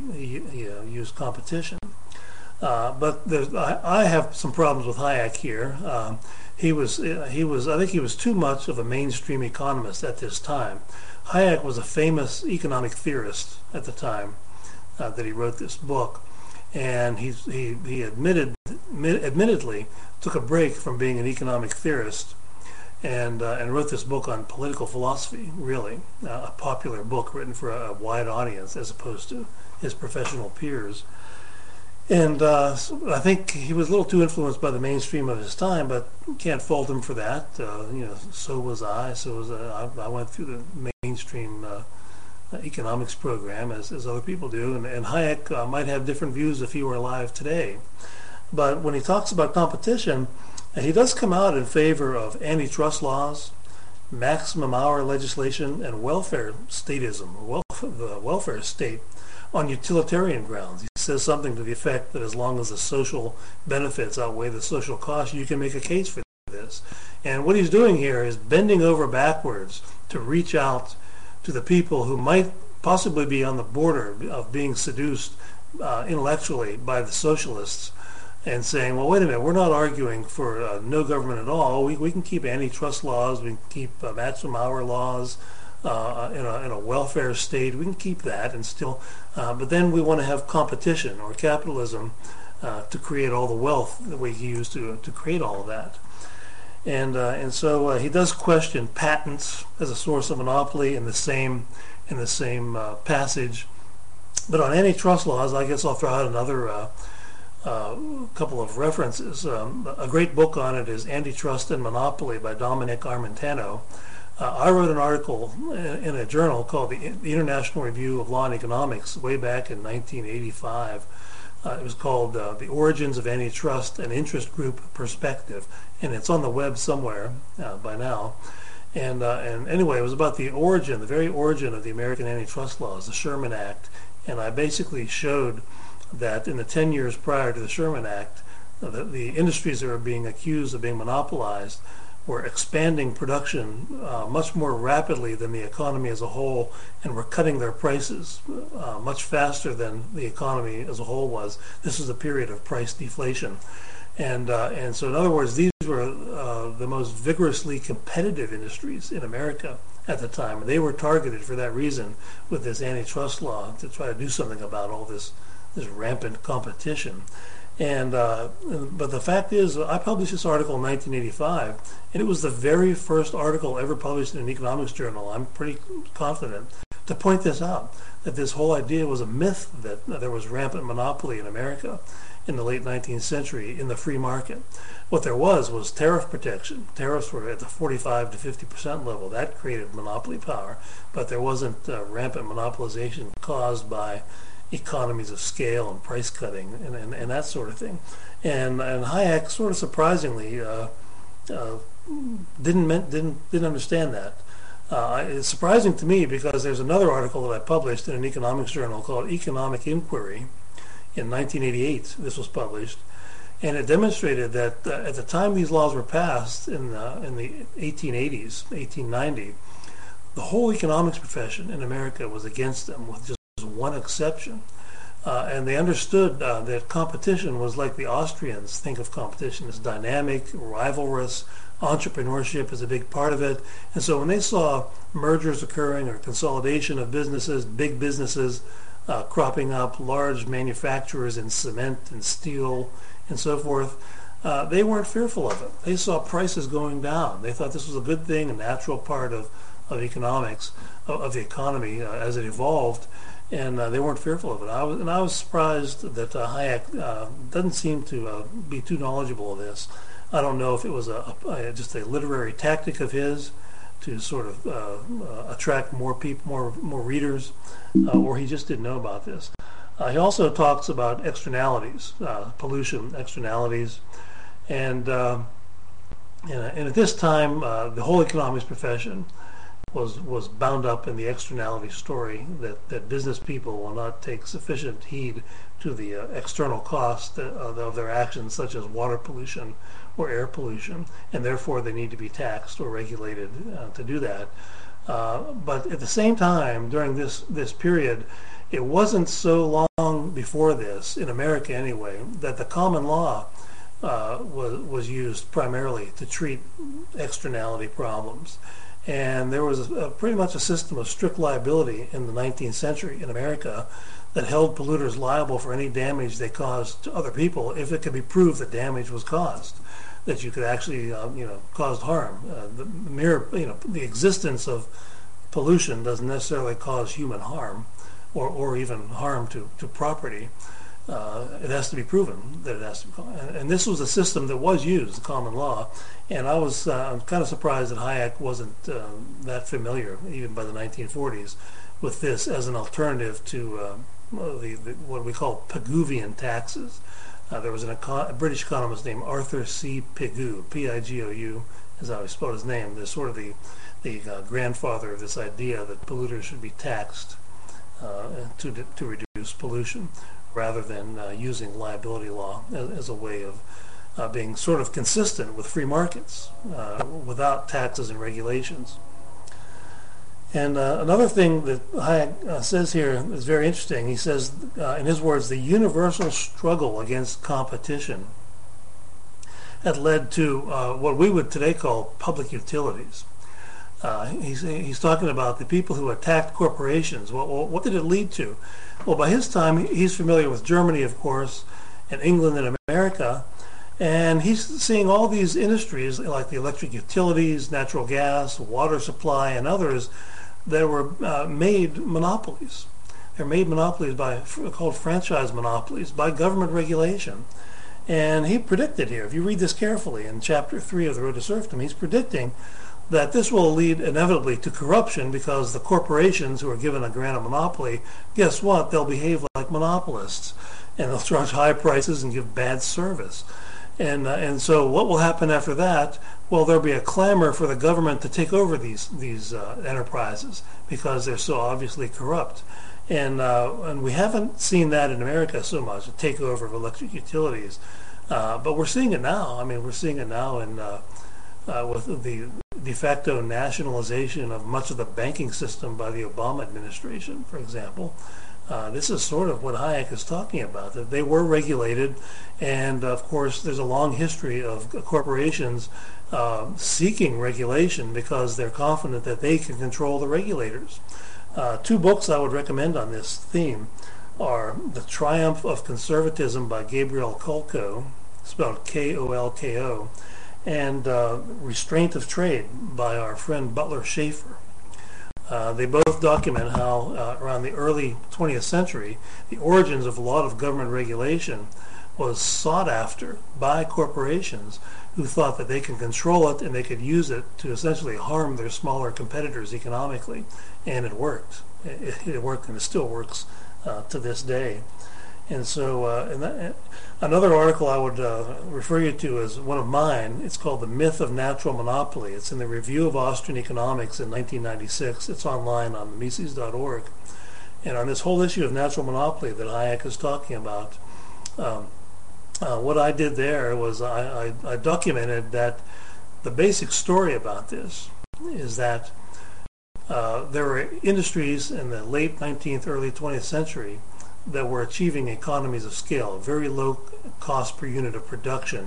used competition. But I have some problems with Hayek here. I think he was too much of a mainstream economist at this time. Hayek was a famous economic theorist at the time that he wrote this book, and he admittedly took a break from being an economic theorist and wrote this book on political philosophy, really, a popular book written for a wide audience as opposed to his professional peers. And so I think he was a little too influenced by the mainstream of his time, but can't fault him for that. So was I. I went through the mainstream economics program as other people do, and Hayek might have different views if he were alive today. But when he talks about competition, he does come out in favor of antitrust laws, maximum hour legislation, and welfare statism, the welfare state, on utilitarian grounds. He says something to the effect that as long as the social benefits outweigh the social costs, you can make a case for this. And what he's doing here is bending over backwards to reach out to the people who might possibly be on the border of being seduced intellectually by the socialists, and saying, well, wait a minute, we're not arguing for no government at all. We can keep antitrust laws, we can keep maximum hour laws, in a welfare state. We can keep that and still, but then we want to have competition or capitalism to create all the wealth that we use to create all of that. And so he does question patents as a source of monopoly in the same passage. But on antitrust laws, I guess I'll throw out another couple of references. A great book on it is Antitrust and Monopoly by Dominic Armentano. I wrote an article in a journal called the International Review of Law and Economics way back in 1985. It was called The Origins of Antitrust and Interest Group Perspective, and it's on the web somewhere by now. And anyway, it was about the very origin of the American antitrust laws, the Sherman Act, and I basically showed that in the 10 years prior to the Sherman Act, the industries that were being accused of being monopolized were expanding production much more rapidly than the economy as a whole, and were cutting their prices much faster than the economy as a whole was. This was a period of price deflation. And so in other words, these were the most vigorously competitive industries in America at the time. And they were targeted for that reason with this antitrust law to try to do something about all this rampant competition. But the fact is, I published this article in 1985, and it was the very first article ever published in an economics journal. I'm pretty confident to point this out, that this whole idea was a myth, that there was rampant monopoly in America in the late 19th century in the free market. What there was tariff protection. Tariffs were at the 45 to 50% level. That created monopoly power, but there wasn't rampant monopolization caused by economies of scale and price cutting and that sort of thing. And Hayek, sort of surprisingly, didn't understand that. It's surprising to me because there's another article that I published in an economics journal called Economic Inquiry in 1988. This was published, and it demonstrated that at the time these laws were passed in the 1880s, 1890, the whole economics profession in America was against them, with just one exception. And they understood that competition was like the Austrians think of competition as dynamic, rivalrous. Entrepreneurship is a big part of it. And so when they saw mergers occurring or consolidation of businesses, big businesses cropping up, large manufacturers in cement and steel and so forth, they weren't fearful of it. They saw prices going down. They thought this was a good thing, a natural part of economics, of the economy as it evolved, and they weren't fearful of it. I was surprised that Hayek doesn't seem to be too knowledgeable of this. I don't know if it was just a literary tactic of his to sort of attract more people, more readers, or he just didn't know about this. He also talks about externalities, pollution externalities, and at this time, the whole economics profession was bound up in the externality story that business people will not take sufficient heed to the external cost of their actions, such as water pollution or air pollution, and therefore they need to be taxed or regulated to do that. But at the same time, during this period, it wasn't so long before this, in America anyway, that the common law was used primarily to treat externality problems. And there was pretty much a system of strict liability in the 19th century in America that held polluters liable for any damage they caused to other people if it could be proved that damage was caused, that you could actually caused harm. The existence of pollution doesn't necessarily cause human harm or even harm to property. It has to be proven that it has to be, and this was a system that was used, the common law, and I was kind of surprised that Hayek wasn't that familiar, even by the 1940s, with this as an alternative to what we call Pigouvian taxes. There was a British economist named Arthur C. Pigou, P-I-G-O-U is how he spelled his name. There's sort of the grandfather of this idea that polluters should be taxed to reduce pollution, rather than using liability law as a way of being sort of consistent with free markets without taxes and regulations. And another thing that Hayek says here is very interesting. He says, in his words, the universal struggle against competition had led to what we would today call public utilities. He's talking about the people who attacked corporations. Well, what did it lead to? Well, by his time, he's familiar with Germany, of course, and England and America, and he's seeing all these industries like the electric utilities, natural gas, water supply, and others that were made monopolies. They're made monopolies called franchise monopolies by government regulation. And he predicted here, if you read this carefully in Chapter 3 of The Road to Serfdom, he's predicting that this will lead inevitably to corruption because the corporations who are given a grant of monopoly, guess what? They'll behave like monopolists, and they'll charge high prices and give bad service. And so what will happen after that? Well, there'll be a clamor for the government to take over these enterprises because they're so obviously corrupt. And we haven't seen that in America so much, a takeover of electric utilities. But we're seeing it now. I mean, we're seeing it now in with the de facto nationalization of much of the banking system by the Obama administration, for example. This is sort of what Hayek is talking about, that they were regulated, and of course there's a long history of corporations seeking regulation because they're confident that they can control the regulators. Two books I would recommend on this theme are The Triumph of Conservatism by Gabriel Kolko, spelled Kolko, and Restraint of Trade by our friend Butler Schaefer. They both document how around the early 20th century, the origins of a lot of government regulation was sought after by corporations who thought that they could control it and they could use it to essentially harm their smaller competitors economically. And it worked. It worked, and it still works to this day. And so another article I would refer you to is one of mine. It's called The Myth of Natural Monopoly. It's in the Review of Austrian Economics in 1996. It's online on Mises.org. And on this whole issue of natural monopoly that Hayek is talking about, what I did there was I documented that the basic story about this is that there were industries in the late 19th, early 20th century that were achieving economies of scale, very low cost per unit of production,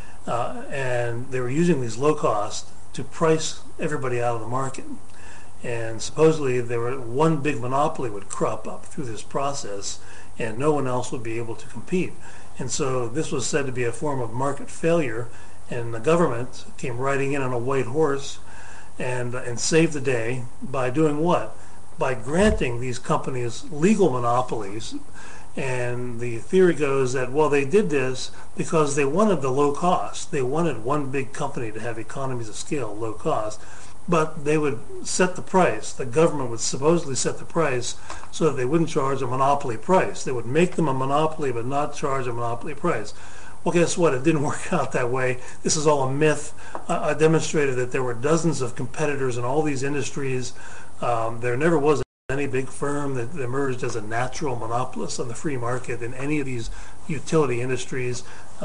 and they were using these low costs to price everybody out of the market. And supposedly one big monopoly would crop up through this process, and no one else would be able to compete. And so this was said to be a form of market failure, and the government came riding in on a white horse and saved the day by doing what? By granting these companies legal monopolies. And the theory goes that, well, they did this because they wanted the low cost. They wanted one big company to have economies of scale, low cost. But they would set the price. The government would supposedly set the price so that they wouldn't charge a monopoly price. They would make them a monopoly but not charge a monopoly price. Well, guess what? It didn't work out that way. This is all a myth. I demonstrated that there were dozens of competitors in all these industries. There never was any big firm that emerged as a natural monopolist on the free market in any of these utility industries.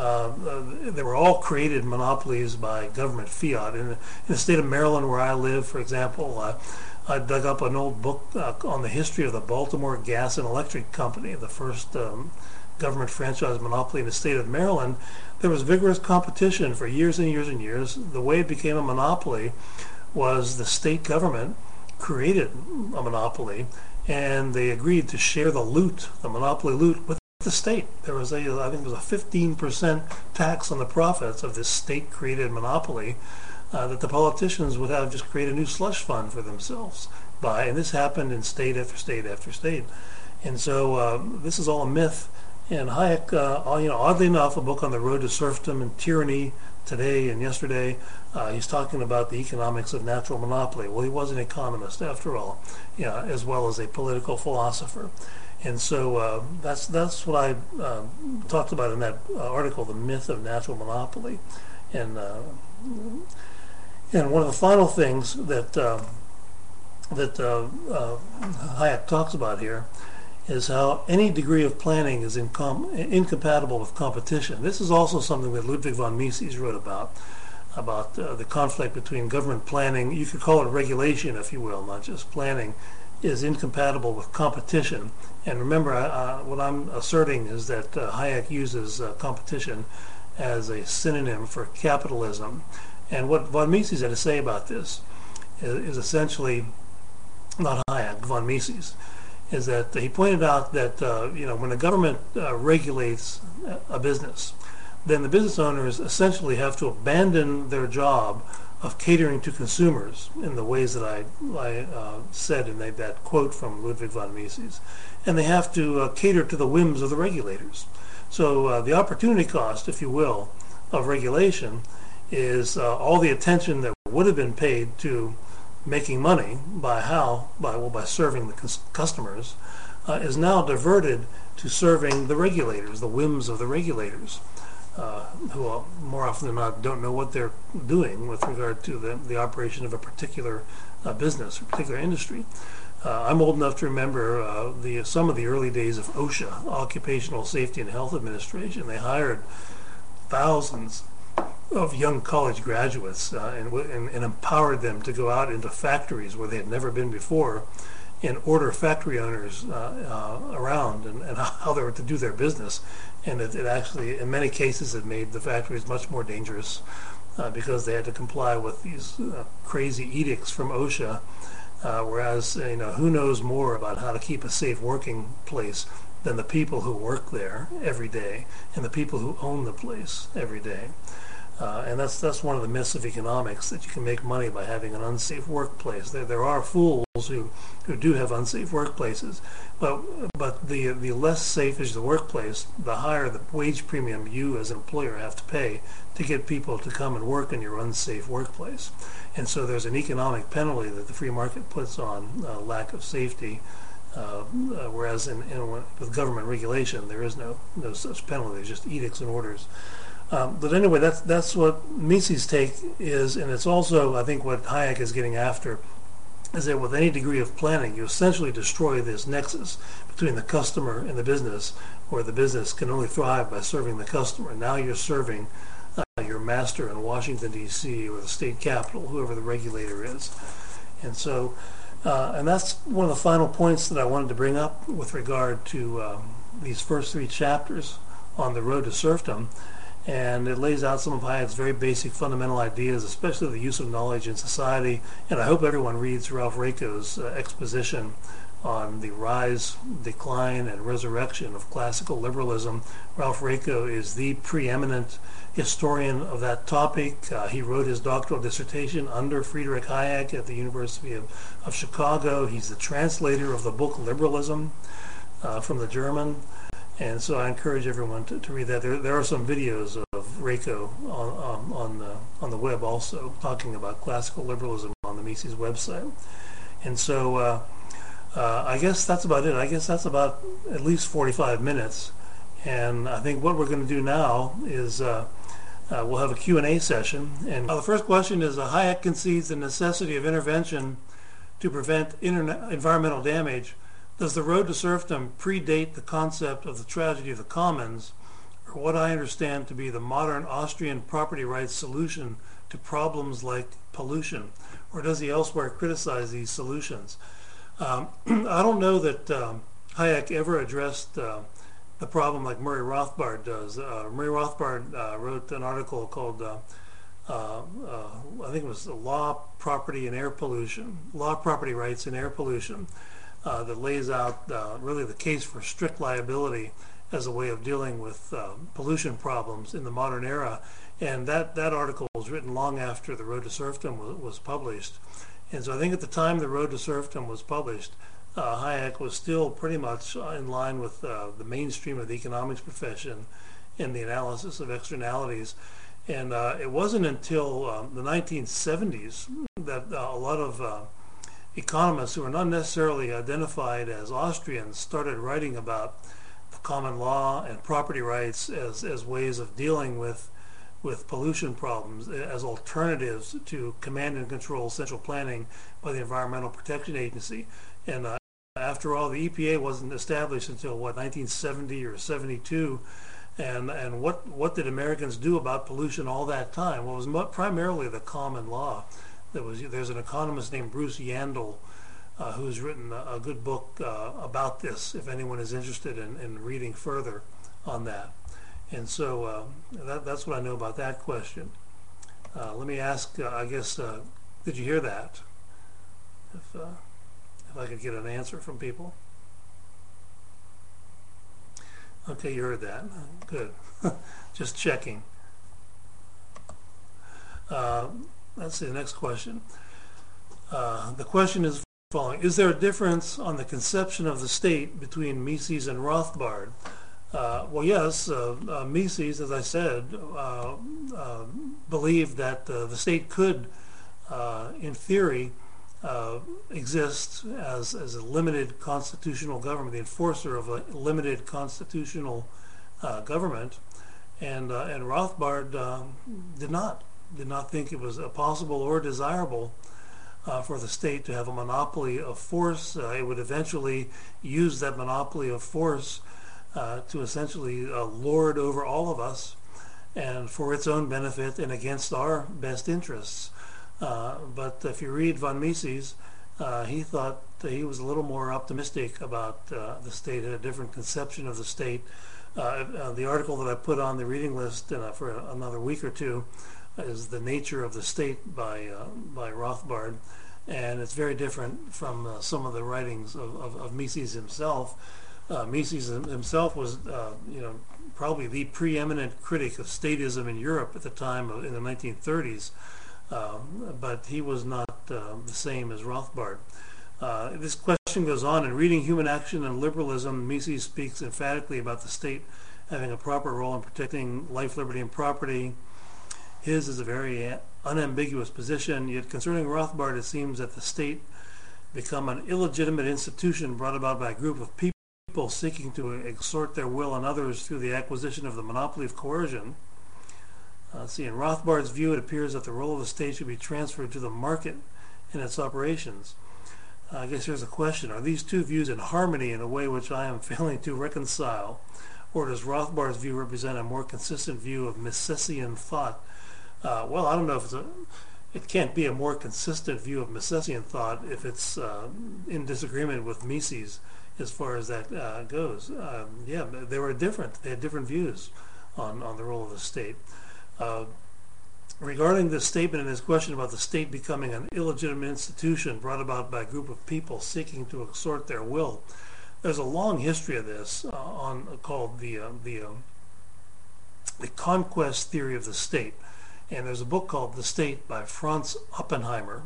They were all created monopolies by government fiat. In the state of Maryland, where I live, for example, I dug up an old book on the history of the Baltimore Gas and Electric Company, the first government franchise monopoly in the state of Maryland. There was vigorous competition for years and years and years. The way it became a monopoly was the state government created a monopoly, and they agreed to share the loot, the monopoly loot, with the state. There was I think it was a 15% tax on the profits of this state-created monopoly that the politicians would have just create a new slush fund for themselves by, and this happened in state after state after state. And so this is all a myth. And Hayek, oddly enough, a book on the road to serfdom and tyranny today and yesterday, he's talking about the economics of natural monopoly. Well, he was an economist after all, as well as a political philosopher. And so that's what I talked about in that article, The Myth of Natural Monopoly. And one of the final things that Hayek talks about here is how any degree of planning is incompatible with competition. This is also something that Ludwig von Mises wrote about the conflict between government planning, you could call it regulation if you will, not just planning, is incompatible with competition. And remember, what I'm asserting is that Hayek uses competition as a synonym for capitalism. And what von Mises had to say about this is essentially, not Hayek, von Mises, is that he pointed out that when the government regulates a business, then the business owners essentially have to abandon their job of catering to consumers in the ways that I said in that quote from Ludwig von Mises, and they have to cater to the whims of the regulators. So the opportunity cost, if you will, of regulation is all the attention that would have been paid to making money by serving the customers is now diverted to serving the regulators, the whims of the regulators, who more often than not don't know what they're doing with regard to the operation of a particular business or particular industry. I'm old enough to remember some of the early days of OSHA, Occupational Safety and Health Administration. They hired thousands of young college graduates and empowered them to go out into factories where they had never been before and order factory owners around and how they were to do their business. And it actually, in many cases, it made the factories much more dangerous because they had to comply with these crazy edicts from OSHA. Whereas, who knows more about how to keep a safe working place than the people who work there every day and the people who own the place every day. And that's one of the myths of economics, that you can make money by having an unsafe workplace. There are fools who do have unsafe workplaces, but the less safe is the workplace, the higher the wage premium you as an employer have to pay to get people to come and work in your unsafe workplace. And so there's an economic penalty that the free market puts on lack of safety, whereas with government regulation there is no such penalty. There's just edicts and orders. But anyway, that's what Mises' take is, and it's also, I think, what Hayek is getting after, is that with any degree of planning, you essentially destroy this nexus between the customer and the business, where the business can only thrive by serving the customer. Now you're serving your master in Washington, D.C., or the state capital, whoever the regulator is. And so, and that's one of the final points that I wanted to bring up with regard to these first three chapters on the road to serfdom. And it lays out some of Hayek's very basic fundamental ideas, especially the use of knowledge in society. And I hope everyone reads Ralph Raico's exposition on the rise, decline, and resurrection of classical liberalism. Ralph Raico is the preeminent historian of that topic. He wrote his doctoral dissertation under Friedrich Hayek at the University of Chicago. He's the translator of the book Liberalism from the German. And so I encourage everyone to read that. There are some videos of Raico on the web also, talking about classical liberalism on the Mises website. And so I guess that's about it. I guess that's about at least 45 minutes. And I think what we're going to do now is we'll have a Q&A session. And the first question is, Hayek concedes the necessity of intervention to prevent environmental damage. Does the road to serfdom predate the concept of the tragedy of the commons, or what I understand to be the modern Austrian property rights solution to problems like pollution? Or does he elsewhere criticize these solutions? I don't know that Hayek ever addressed the problem like Murray Rothbard does. Murray Rothbard wrote an article called, I think it was Law, Property, and Air Pollution, Law, Property Rights, and Air Pollution, that lays out really the case for strict liability as a way of dealing with pollution problems in the modern era. And that article was written long after The Road to Serfdom was published. And so I think at the time The Road to Serfdom was published, Hayek was still pretty much in line with the mainstream of the economics profession in the analysis of externalities. And it wasn't until the 1970s that a lot of economists who are not necessarily identified as Austrians started writing about the common law and property rights as ways of dealing with pollution problems, as alternatives to command and control central planning by the Environmental Protection Agency. And after all, the EPA wasn't established until 1970 or 72. And what did Americans do about pollution all that time? Well, it was primarily the common law. There's an economist named Bruce Yandel who's written a good book about this, if anyone is interested in reading further on that. And so that's what I know about that question. Let me ask, I guess, did you hear that? If I could get an answer from people. Okay, you heard that. Good. Just checking. Let's see, the next question. The question is following. Is there a difference on the conception of the state between Mises and Rothbard? Well, yes. Mises, as I said, believed that the state could, in theory, exist as a limited constitutional government, the enforcer of a limited constitutional government, and Rothbard did not think it was possible or desirable for the state to have a monopoly of force. It would eventually use that monopoly of force to essentially lord over all of us. and for its own benefit and against our best interests. But if you read von Mises, he thought that he was a little more optimistic about the state, had a different conception of the state. The article that I put on the reading list for another week or two is The Nature of the State by Rothbard, and it's very different from some of the writings of Mises himself. Mises himself was, probably the preeminent critic of statism in Europe at the time in the 1930s, but he was not the same as Rothbard. This question goes on. In Reading Human Action and Liberalism, Mises speaks emphatically about the state having a proper role in protecting life, liberty, and property. His is a very unambiguous position, yet concerning Rothbard, it seems that the state become an illegitimate institution brought about by a group of people seeking to extort their will on others through the acquisition of the monopoly of coercion. In Rothbard's view, it appears that the role of the state should be transferred to the market in its operations. I guess here's a question. Are these two views in harmony in a way which I am failing to reconcile? Or does Rothbard's view represent a more consistent view of Misesian thought? Well, I don't know if it can't be a more consistent view of Misesian thought if it's in disagreement with Mises as far as that goes. They were different. They had different views on the role of the state. Regarding this statement and his question about the state becoming an illegitimate institution brought about by a group of people seeking to extort their will, there's a long history of this called the conquest theory of the state. And there's a book called The State by Franz Oppenheimer,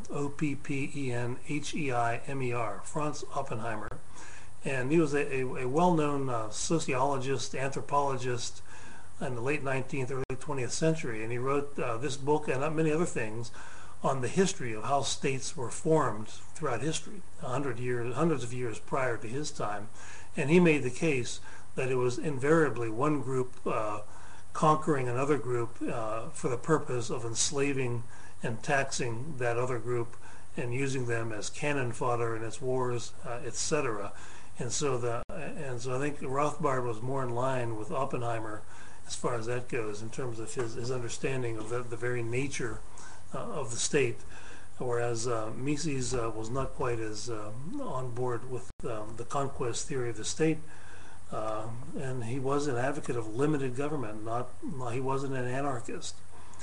Oppenheimer, Franz Oppenheimer. And he was a well-known sociologist, anthropologist in the late 19th, early 20th century. And he wrote this book and many other things on the history of how states were formed throughout history, hundreds of years prior to his time. And he made the case that it was invariably one group conquering another group for the purpose of enslaving and taxing that other group and using them as cannon fodder in its wars, etc. And so I think Rothbard was more in line with Oppenheimer as far as that goes in terms of his understanding of the very nature of the state, whereas Mises was not quite as on board with the conquest theory of the state. And he was an advocate of limited government. He wasn't an anarchist.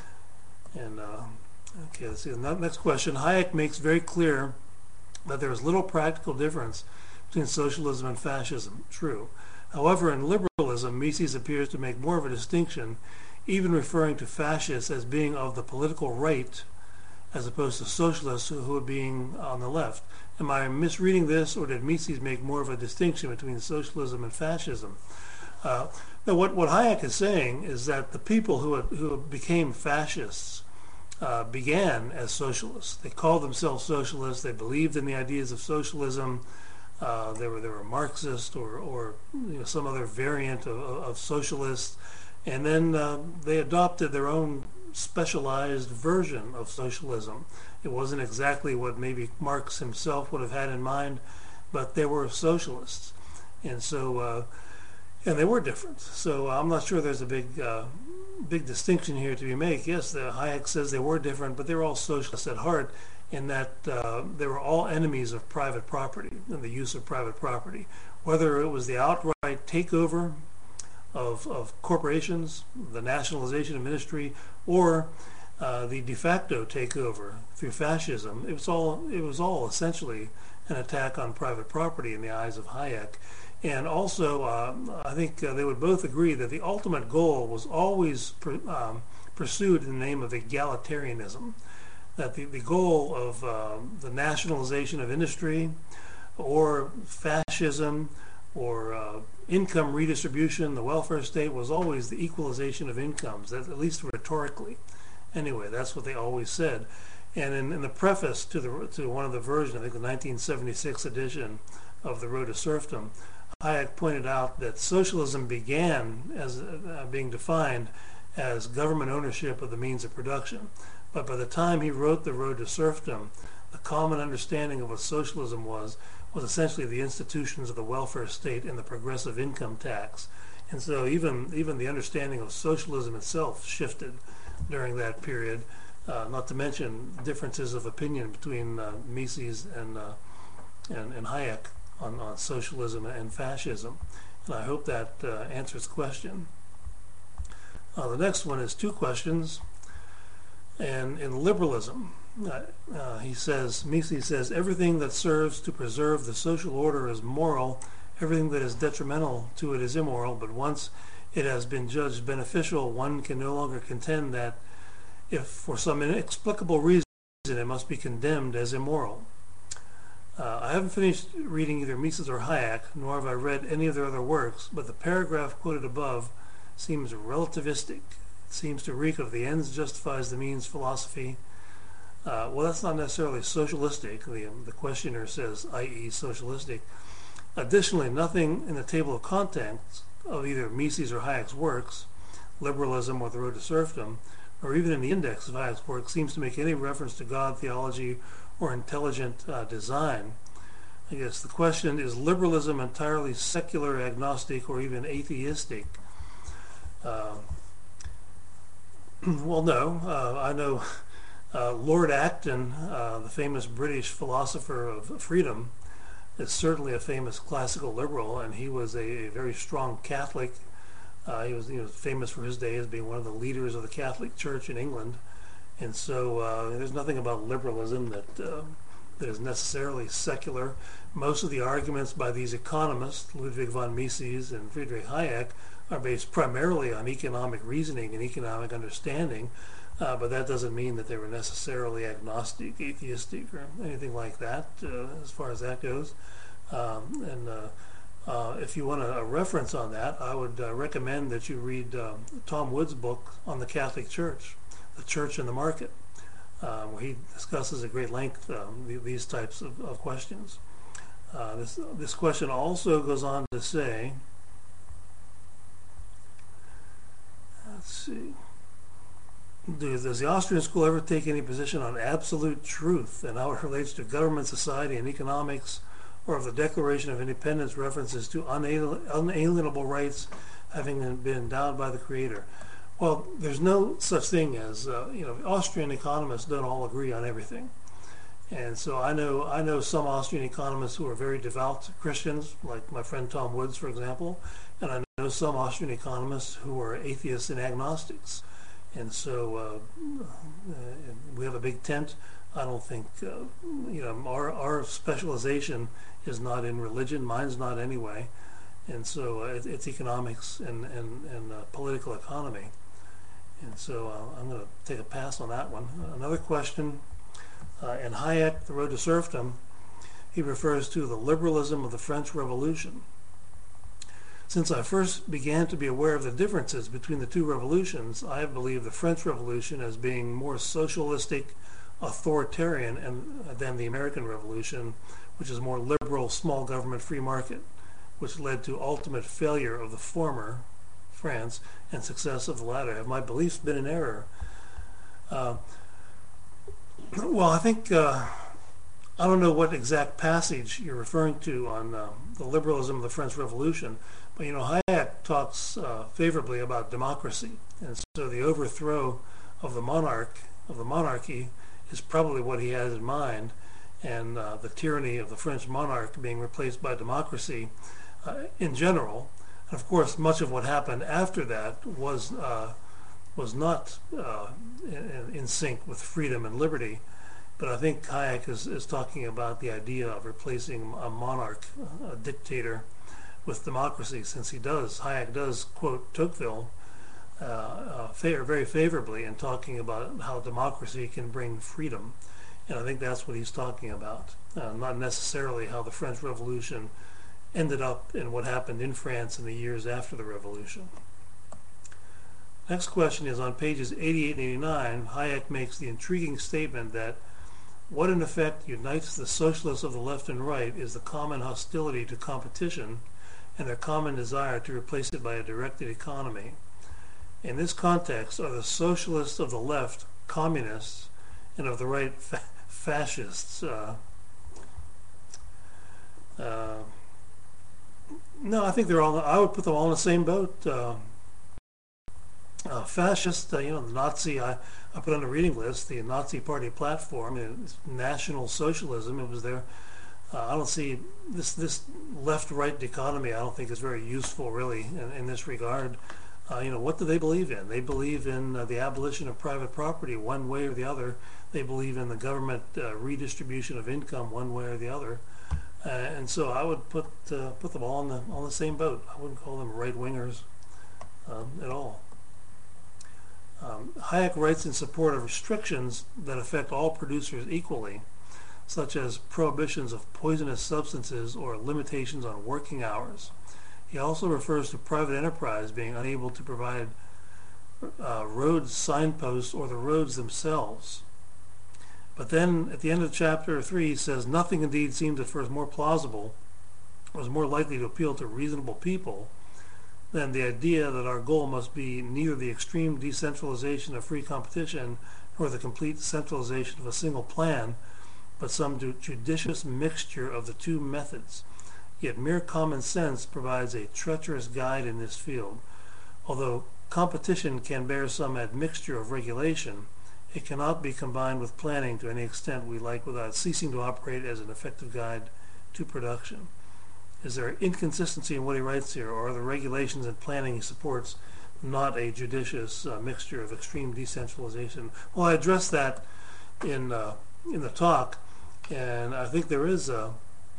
And okay, let's see the next question. Hayek makes very clear that there is little practical difference between socialism and fascism. True. However, in liberalism, Mises appears to make more of a distinction, even referring to fascists as being of the political right, as opposed to socialists who are being on the left. Am I misreading this, or did Mises make more of a distinction between socialism and fascism? Now, what Hayek is saying is that the people who became fascists began as socialists. They called themselves socialists. They believed in the ideas of socialism. They were Marxist or some other variant of socialists, and then they adopted their own specialized version of socialism. It wasn't exactly what maybe Marx himself would have had in mind, but they were socialists, and so and they were different. So I'm not sure there's a big distinction here to be made. Yes, Hayek says they were different, but they were all socialists at heart, in that they were all enemies of private property and the use of private property, whether it was the outright takeover of corporations, the nationalization of industry, or the de facto takeover through fascism. It was all essentially an attack on private property in the eyes of Hayek. And also, I think they would both agree that the ultimate goal was always pursued in the name of egalitarianism. That the goal of the nationalization of industry, or fascism, or income redistribution, the welfare state, was always the equalization of incomes, at least rhetorically. Anyway, that's what they always said. And in the preface to one of the versions, I think the 1976 edition of The Road to Serfdom, Hayek pointed out that socialism began as being defined as government ownership of the means of production. But by the time he wrote The Road to Serfdom, the common understanding of what socialism was essentially the institutions of the welfare state and the progressive income tax. And so even the understanding of socialism itself shifted during that period, not to mention differences of opinion between Mises and Hayek on socialism and fascism. And I hope that answers the question. The next one is two questions. And in liberalism, Mises says, everything that serves to preserve the social order is moral, everything that is detrimental to it is immoral, but once it has been judged beneficial, one can no longer contend that if for some inexplicable reason it must be condemned as immoral. I haven't finished reading either Mises or Hayek, nor have I read any of their other works, but the paragraph quoted above seems relativistic. It seems to reek of the ends justifies the means philosophy. Well, that's not necessarily socialistic. The questioner says, i.e. socialistic. Additionally, nothing in the table of contents of either Mises or Hayek's works, Liberalism or The Road to Serfdom, or even in the index of Hayek's work, seems to make any reference to God, theology, or intelligent design. I guess the question is liberalism entirely secular, agnostic, or even atheistic? Well, no. I know Lord Acton, the famous British philosopher of freedom, is certainly a famous classical liberal, and he was a very strong Catholic. He was famous for his day as being one of the leaders of the Catholic Church in England. And so there's nothing about liberalism that is necessarily secular. Most of the arguments by these economists, Ludwig von Mises and Friedrich Hayek, are based primarily on economic reasoning and economic understanding, but that doesn't mean that they were necessarily agnostic, atheistic, or anything like that, as far as that goes. If you want a reference on that, I would recommend that you read Tom Wood's book on the Catholic Church, The Church and the Market, where he discusses at great length these types of questions. This question also goes on to say, let's see, does the Austrian school ever take any position on absolute truth and how it relates to government, society, and economics, or of the Declaration of Independence references to unalienable rights having been endowed by the Creator? Well, there's no such thing as, Austrian economists don't all agree on everything. And so I know some Austrian economists who are very devout Christians, like my friend Tom Woods, for example, and I know some Austrian economists who are atheists and agnostics. And so we have a big tent. I don't think, our specialization is not in religion. Mine's not anyway. And so it's economics and political economy. And so I'm going to take a pass on that one. Another question, in Hayek, The Road to Serfdom, he refers to the liberalism of the French Revolution. Since I first began to be aware of the differences between the two revolutions, I have believed the French Revolution as being more socialistic, authoritarian than the American Revolution, which is more liberal, small government, free market, which led to ultimate failure of the former, France, and success of the latter. Have my beliefs been in error? Well, I think, I don't know what exact passage you're referring to on the liberalism of the French Revolution, but Hayek talks favorably about democracy, and so the overthrow of the monarchy is probably what he has in mind, and the tyranny of the French monarch being replaced by democracy in general. And of course, much of what happened after that was not in sync with freedom and liberty. But I think Hayek is talking about the idea of replacing a monarch, a dictator, with democracy, since Hayek does quote Tocqueville very favorably in talking about how democracy can bring freedom. And I think that's what he's talking about, not necessarily how the French Revolution ended up in what happened in France in the years after the Revolution. Next question is on pages 88 and 89. Hayek makes the intriguing statement that what in effect unites the socialists of the left and right is the common hostility to competition and their common desire to replace it by a directed economy. In this context, are the socialists of the left communists and of the right fascists? No, I think they're all. I would put them all in the same boat. Fascist, the Nazi. I put on the reading list the Nazi Party platform. It's National Socialism. It was there. I don't see this left-right dichotomy. I don't think is very useful, really, in this regard. What do they believe in? They believe in the abolition of private property, one way or the other. They believe in the government redistribution of income, one way or the other. And so I would put them all on the same boat. I wouldn't call them right-wingers at all. Hayek writes in support of restrictions that affect all producers equally, such as prohibitions of poisonous substances or limitations on working hours. He also refers to private enterprise being unable to provide roads, signposts, or the roads themselves. But then at the end of chapter 3 he says, nothing indeed seemed at first more plausible, was more likely to appeal to reasonable people than the idea that our goal must be neither the extreme decentralization of free competition nor the complete centralization of a single plan, but some judicious mixture of the two methods. Yet mere common sense provides a treacherous guide in this field. Although competition can bear some admixture of regulation, it cannot be combined with planning to any extent we like without ceasing to operate as an effective guide to production. Is there inconsistency in what he writes here, or are the regulations and planning he supports not a judicious mixture of extreme decentralization? Well, I addressed that in the talk, and I think there is a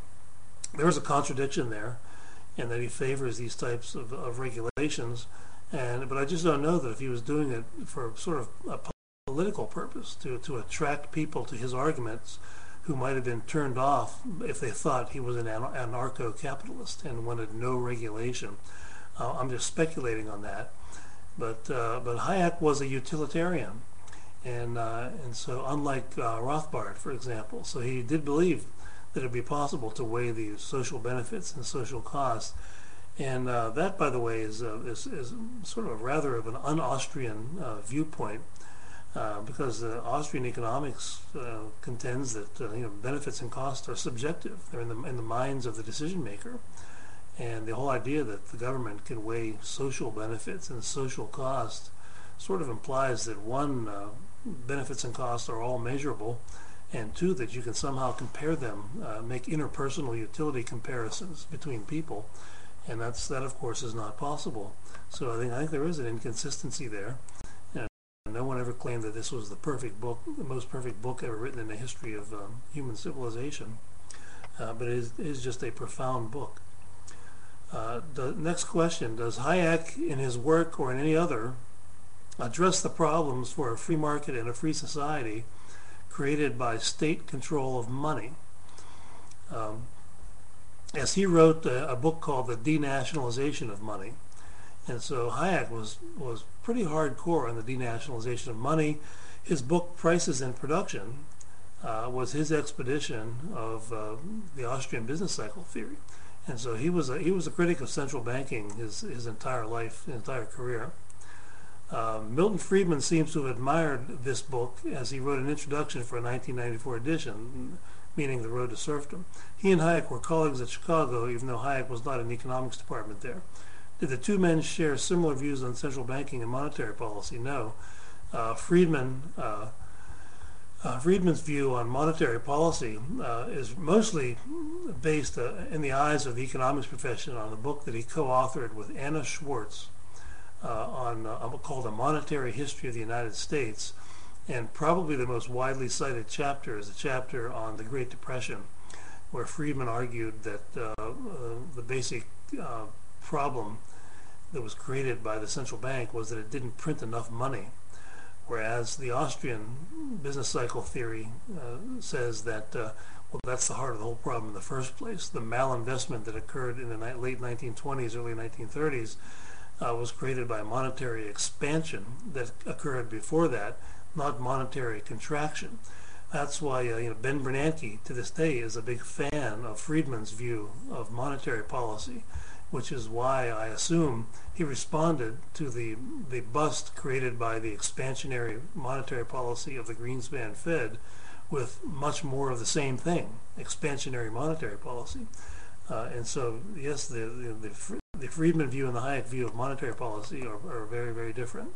contradiction there, in that he favors these types of regulations, but I just don't know that if he was doing it for sort of a political purpose to attract people to his arguments who might have been turned off if they thought he was an anarcho-capitalist and wanted no regulation. I'm just speculating on that, but Hayek was a utilitarian, and so unlike Rothbard, for example, so he did believe that it would be possible to weigh the social benefits and social costs, and that, by the way, is sort of rather of an un-Austrian viewpoint. Because Austrian economics contends that benefits and costs are subjective. They're in the minds of the decision maker, and the whole idea that the government can weigh social benefits and social costs sort of implies that one, benefits and costs are all measurable, and two, that you can somehow compare them, make interpersonal utility comparisons between people, and that of course is not possible. So I think there is an inconsistency there. No one ever claimed that this was the most perfect book ever written in the history of human civilization, but it is just a profound book. The next question, does Hayek in his work or in any other address the problems for a free market and a free society created by state control of money? As he wrote a book called The Denationalization of Money. And so Hayek was pretty hardcore on the denationalization of money. His book, Prices and Production, was his expedition of the Austrian business cycle theory. And so he was a critic of central banking his entire life, his entire career. Milton Friedman seems to have admired this book as he wrote an introduction for a 1994 edition, meaning The Road to Serfdom. He and Hayek were colleagues at Chicago, even though Hayek was not in the economics department there. Did the two men share similar views on central banking and monetary policy? No. Friedman's view on monetary policy is mostly based in the eyes of the economics profession on a book that he co-authored with Anna Schwartz called A Monetary History of the United States. And probably the most widely cited chapter is a chapter on the Great Depression, where Friedman argued that the basic problem that was created by the central bank was that it didn't print enough money, whereas the Austrian business cycle theory says that that's the heart of the whole problem in the first place. The malinvestment that occurred in the late 1920s, early 1930s was created by monetary expansion that occurred before that, not monetary contraction. That's why Ben Bernanke to this day is a big fan of Friedman's view of monetary policy, which is why I assume he responded to the bust created by the expansionary monetary policy of the Greenspan Fed with much more of the same thing, expansionary monetary policy. And so, yes, the Friedman view and the Hayek view of monetary policy are very, very different.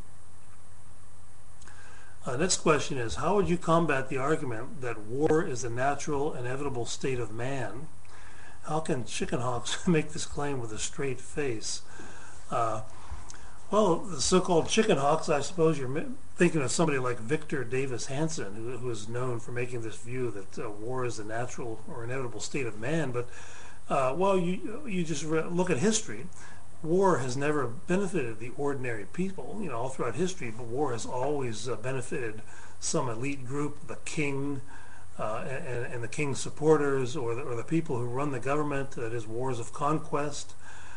Next question is, how would you combat the argument that war is the natural, inevitable state of man? How can chicken hawks make this claim with a straight face? Well, the so-called chicken hawks, I suppose you're thinking of somebody like Victor Davis Hanson, who is known for making this view that war is the natural or inevitable state of man. But well, you just look at history. War has never benefited the ordinary people, all throughout history, but war has always benefited some elite group, the king, and the king's supporters, or the people who run the government. That is, wars of conquest.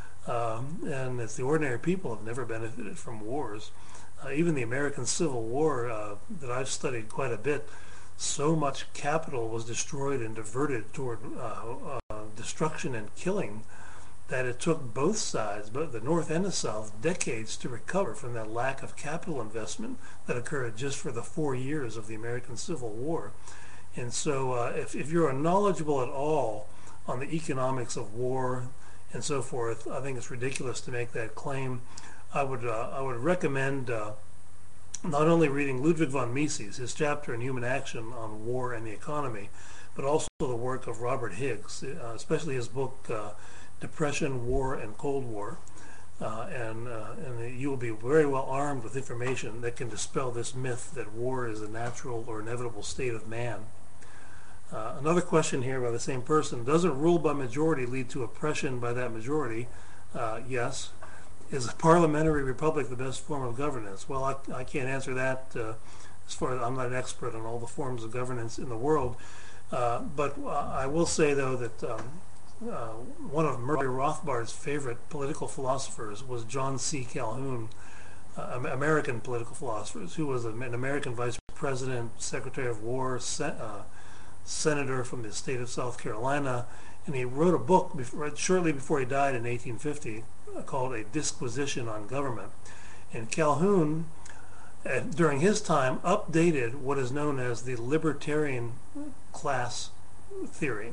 And it's the ordinary people have never benefited from wars. Even the American Civil War that I've studied quite a bit, so much capital was destroyed and diverted toward destruction and killing that it took both sides, both the North and the South, decades to recover from that lack of capital investment that occurred just for the 4 years of the American Civil War. And so if you're knowledgeable at all on the economics of war and so forth, I think it's ridiculous to make that claim. I would recommend not only reading Ludwig von Mises, his chapter in Human Action on War and the Economy, but also the work of Robert Higgs, especially his book Depression, War, and Cold War. And you will be very well armed with information that can dispel this myth that war is a natural or inevitable state of man. Another question here by the same person: doesn't rule by majority lead to oppression by that majority? Yes. Is a parliamentary republic the best form of governance? Well, I can't answer that as far as I'm not an expert on all the forms of governance in the world. But I will say, though, that one of Murray Rothbard's favorite political philosophers was John C. Calhoun, American political philosophers, who was an American vice president, secretary of war, senator from the state of South Carolina, and he wrote a book shortly before he died in 1850 called A Disquisition on Government. And Calhoun, during his time, updated what is known as the libertarian class theory,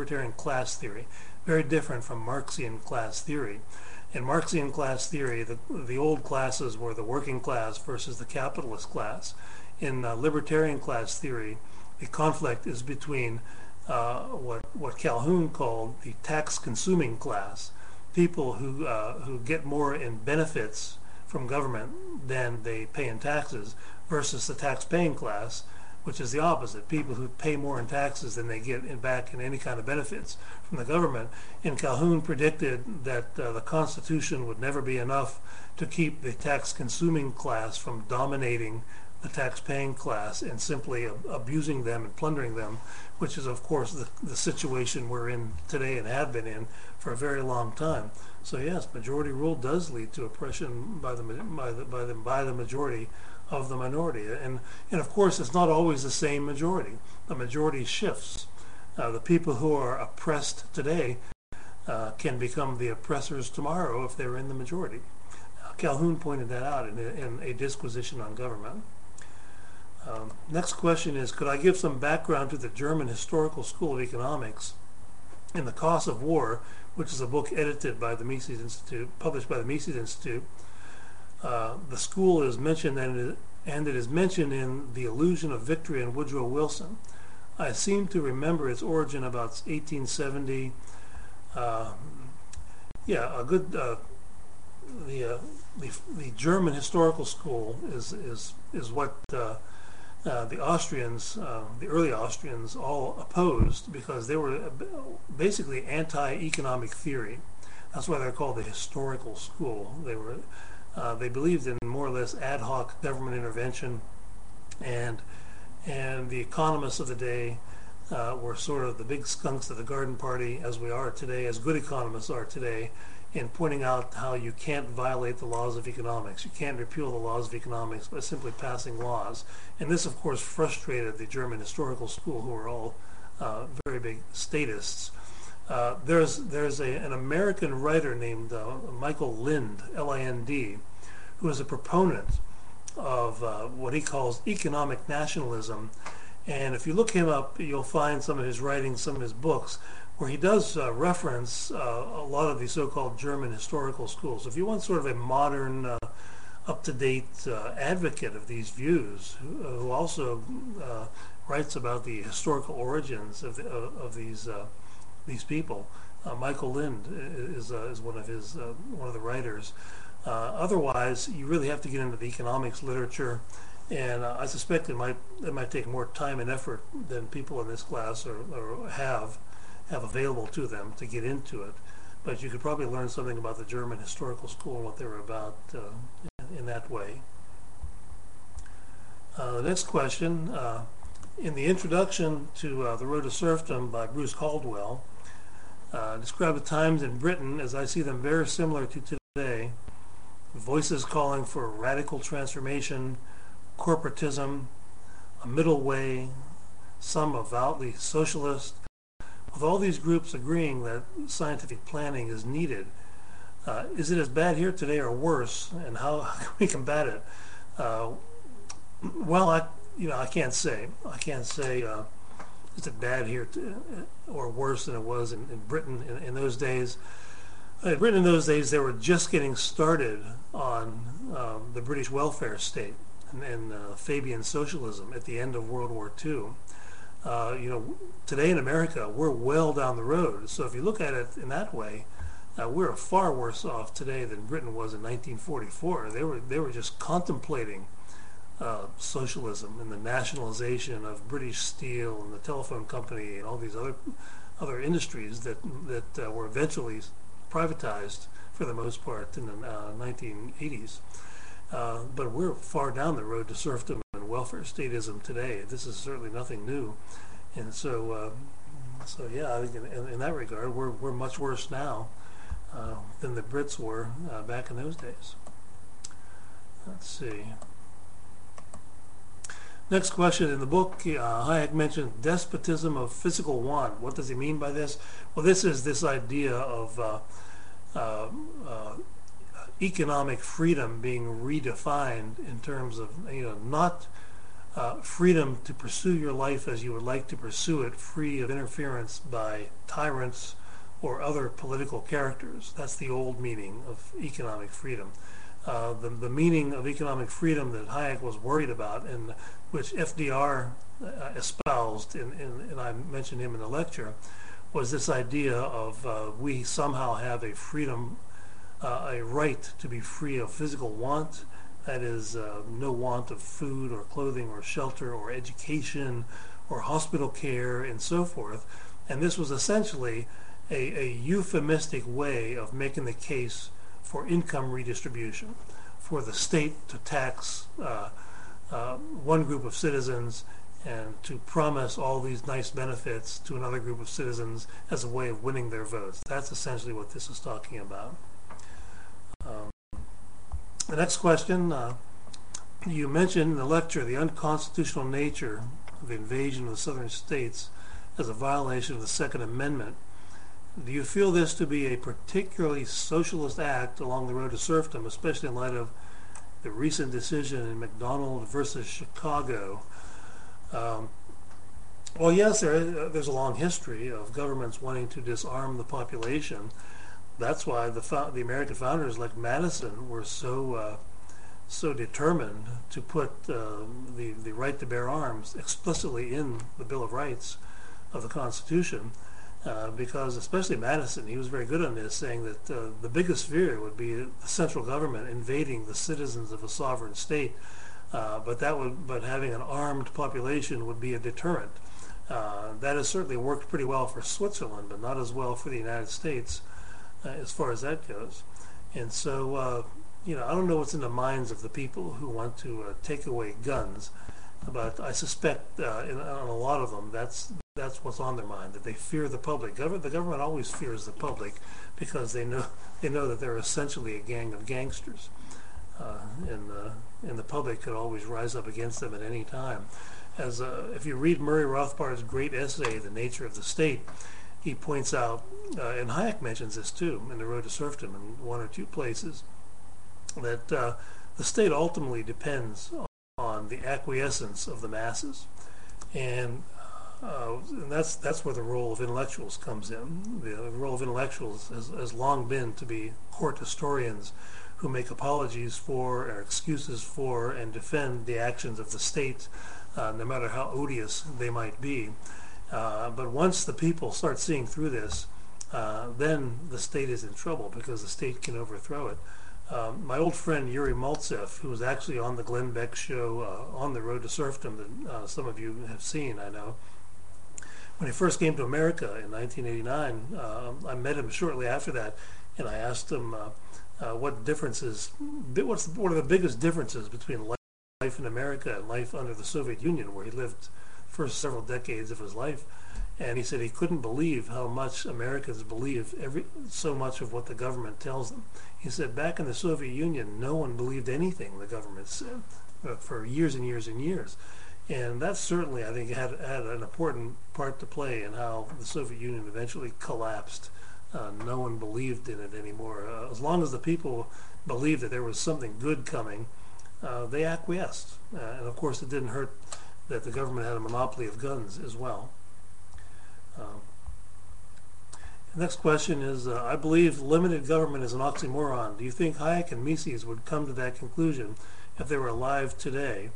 very different from Marxian class theory. In Marxian class theory, the old classes were the working class versus the capitalist class. In libertarian class theory, the conflict is between what Calhoun called the tax-consuming class, people who get more in benefits from government than they pay in taxes, versus the tax-paying class, which is the opposite, people who pay more in taxes than they get back in any kind of benefits from the government. And Calhoun predicted that the Constitution would never be enough to keep the tax-consuming class from dominating the tax-paying class and simply abusing them and plundering them, which is, of course, the situation we're in today and have been in for a very long time. So yes, majority rule does lead to oppression by the majority of the minority, and of course it's not always the same majority. The majority shifts. The people who are oppressed today can become the oppressors tomorrow if they're in the majority. Calhoun pointed that out in A Disquisition on Government. Next question is, could I give some background to the German Historical School of Economics in The Cost of War, which is a book edited by the Mises Institute, published by the Mises Institute. The school is mentioned, and it is mentioned in The Illusion of Victory and Woodrow Wilson. I seem to remember its origin about 1870. The German Historical School is what the Austrians, the early Austrians, all opposed, because they were basically anti-economic theory. That's why they're called the historical school. They believed in more or less ad hoc government intervention, and the economists of the day were sort of the big skunks of the garden party, as we are today, as good economists are today, in pointing out how you can't violate the laws of economics. You can't repeal the laws of economics by simply passing laws. And this, of course, frustrated the German historical school, who were all very big statists. There's an American writer named Michael Lind, L-I-N-D, who is a proponent of what he calls economic nationalism. And if you look him up, you'll find some of his writings, some of his books. where he does reference a lot of the so-called German historical schools. If you want sort of a modern, up-to-date advocate of these views, who also writes about the historical origins of these people, Michael Lind is one of the writers. Otherwise, you really have to get into the economics literature, and I suspect it might take more time and effort than people in this class or have available to them to get into it. But you could probably learn something about the German historical school and what they were about in that way. The next question, in the introduction to The Road to Serfdom by Bruce Caldwell, describe the times in Britain as I see them very similar to today. Voices calling for radical transformation, corporatism, a middle way, some avowedly socialist, with all these groups agreeing that scientific planning is needed. Is it as bad here today or worse, and how can we combat it? Well, I can't say. Is it bad here or worse than it was in Britain in those days? In Britain in those days, they were just getting started on the British welfare state and Fabian socialism at the end of World War II. Today in America, we're well down the road. So if you look at it in that way, we're far worse off today than Britain was in 1944. They were just contemplating socialism and the nationalization of British Steel and the telephone company and all these other industries that were eventually privatized for the most part in the 1980s. But we're far down the road to serfdom and welfare statism today. This is certainly nothing new, and so yeah, I think in that regard, we're much worse now than the Brits were back in those days. Let's see. Next question. In the book, Hayek mentioned despotism of physical want. What does he mean by this? Well, this is this idea of economic freedom being redefined in terms of not freedom to pursue your life as you would like to pursue it, free of interference by tyrants or other political characters. That's the old meaning of economic freedom. The meaning of economic freedom that Hayek was worried about, and which FDR espoused, and I mentioned him in the lecture, was this idea of we somehow have a freedom, a right to be free of physical want. That is, no want of food or clothing or shelter or education or hospital care and so forth. And this was essentially a euphemistic way of making the case for income redistribution, for the state to tax one group of citizens and to promise all these nice benefits to another group of citizens as a way of winning their votes. That's essentially what this is talking about. The next question, you mentioned in the lecture the unconstitutional nature of the invasion of the southern states as a violation of the Second Amendment. Do you feel this to be a particularly socialist act along the road to serfdom, especially in light of the recent decision in McDonald versus Chicago? Well, yes, there's a long history of governments wanting to disarm the population. That's why the American founders, like Madison, were so determined to put the right to bear arms explicitly in the Bill of Rights of the Constitution. Because especially Madison, he was very good on this, saying that the biggest fear would be the central government invading the citizens of a sovereign state, but having an armed population would be a deterrent. That has certainly worked pretty well for Switzerland, but not as well for the United States as far as that goes. And so, I don't know what's in the minds of the people who want to take away guns, but I suspect on a lot of them that's what's on their mind, that they fear the public. The government always fears the public because they know that they're essentially a gang of gangsters, and the public could always rise up against them at any time. As if you read Murray Rothbard's great essay, The Nature of the State, he points out, and Hayek mentions this too in The Road to Serfdom in one or two places, that the state ultimately depends on the acquiescence of the masses. And and that's where the role of intellectuals comes in. The role of intellectuals has long been to be court historians who make apologies for or excuses for and defend the actions of the state, no matter how odious they might be. But once the people start seeing through this, then the state is in trouble because the state can overthrow it. My old friend Yuri Maltsev, who was actually on the Glenn Beck show On the Road to Serfdom that some of you have seen, I know. When he first came to America in 1989, I met him shortly after that, and I asked him what are the biggest differences between life in America and life under the Soviet Union, where he lived the first several decades of his life. And he said he couldn't believe how much Americans believe so much of what the government tells them. He said back in the Soviet Union, no one believed anything the government said for years and years and years. And that certainly, I think, had an important part to play in how the Soviet Union eventually collapsed. No one believed in it anymore. As long as the people believed that there was something good coming, they acquiesced. And of course, it didn't hurt that the government had a monopoly of guns as well. The next question is, I believe limited government is an oxymoron. Do you think Hayek and Mises would come to that conclusion if they were alive today?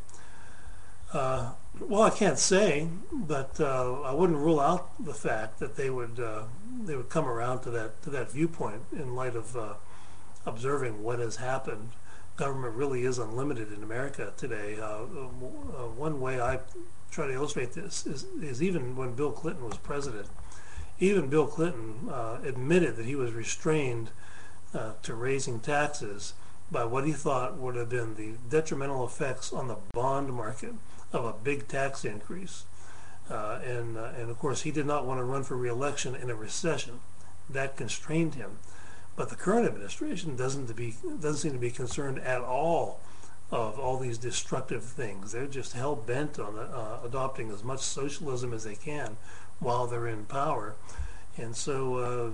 Well, I can't say, but I wouldn't rule out the fact that they would come around to that viewpoint in light of observing what has happened. Government really is unlimited in America today. One way I try to illustrate this is even when Bill Clinton was president. Even Bill Clinton admitted that he was restrained to raising taxes by what he thought would have been the detrimental effects on the bond market of a big tax increase. And of course, he did not want to run for re-election in a recession. That constrained him. But the current administration doesn't seem to be concerned at all of all these destructive things. They're just hell-bent on adopting as much socialism as they can while they're in power. And so,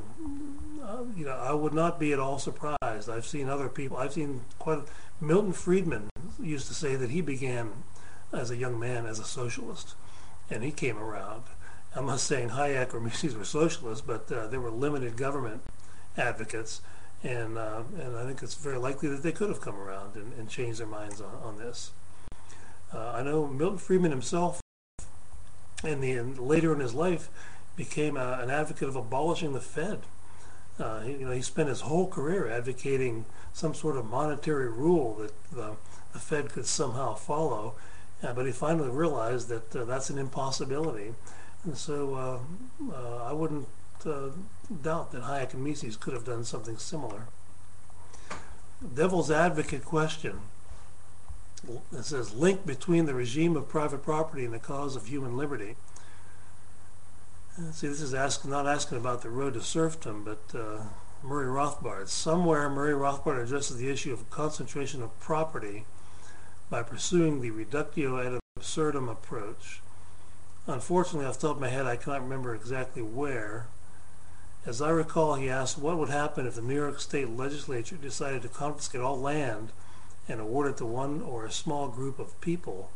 I would not be at all surprised. I've seen other people. Milton Friedman used to say that he began as a young man as a socialist, and he came around. I'm not saying Hayek or Mises were socialists, but they were limited government advocates, and I think it's very likely that they could have come around and changed their minds on this. I know Milton Friedman himself, later in his life, became an advocate of abolishing the Fed. He spent his whole career advocating some sort of monetary rule that the Fed could somehow follow, but he finally realized that that's an impossibility. And so I wouldn't doubt that Hayek and Mises could have done something similar. Devil's advocate question. It says, link between the regime of private property and the cause of human liberty. See, this is not asking about the road to serfdom, but Murray Rothbard. Somewhere, Murray Rothbard addresses the issue of concentration of property by pursuing the reductio ad absurdum approach. Unfortunately, off the top of my head, I cannot remember exactly where. As I recall, he asked what would happen if the New York State Legislature decided to confiscate all land and award it to one or a small group of people.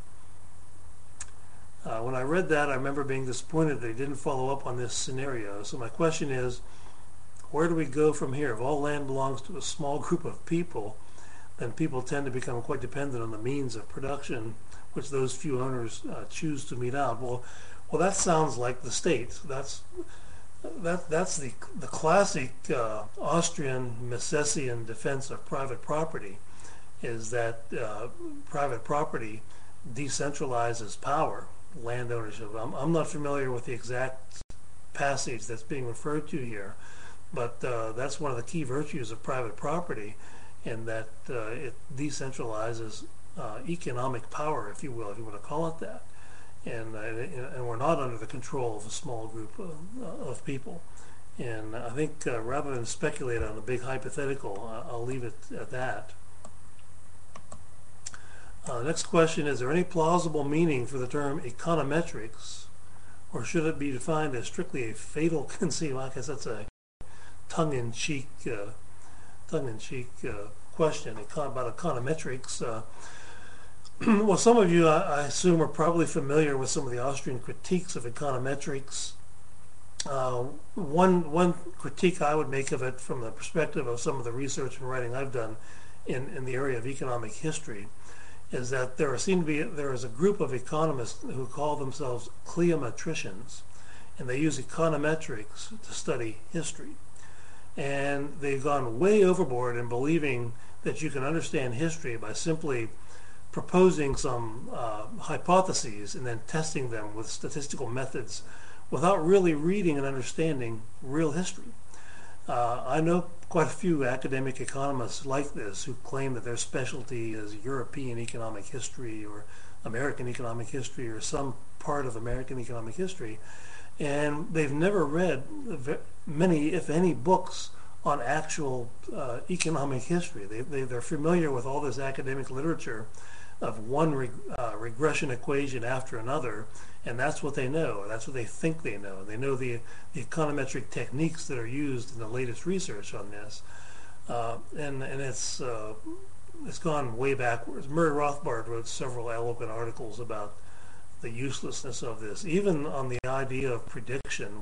When I read that, I remember being disappointed that he didn't follow up on this scenario. So my question is, where do we go from here? If all land belongs to a small group of people, then people tend to become quite dependent on the means of production, which those few owners choose to mete out. Well, that sounds like the state. That's the classic Austrian Misesian defense of private property, is that private property decentralizes power, land ownership. I'm not familiar with the exact passage that's being referred to here, but that's one of the key virtues of private property, in that it decentralizes economic power, if you will, if you want to call it that. And we're not under the control of a small group of people. And I think rather than speculate on a big hypothetical, I'll leave it at that. Next question, is there any plausible meaning for the term econometrics, or should it be defined as strictly a fatal conceit? Well, I guess that's a tongue-in-cheek question about econometrics. Well, some of you, I assume, are probably familiar with some of the Austrian critiques of econometrics. One critique I would make of it from the perspective of some of the research and writing I've done in the area of economic history is that there is a group of economists who call themselves cliometricians, and they use econometrics to study history. And they've gone way overboard in believing that you can understand history by simply proposing some hypotheses and then testing them with statistical methods without really reading and understanding real history. I know quite a few academic economists like this who claim that their specialty is European economic history or American economic history or some part of American economic history, and they've never read many, if any, books on actual economic history. They're familiar with all this academic literature of one regression equation after another, and that's what they know, or that's what they think they know. They know the econometric techniques that are used in the latest research on this, and it's gone way backwards. Murray Rothbard wrote several eloquent articles about the uselessness of this, even on the idea of prediction.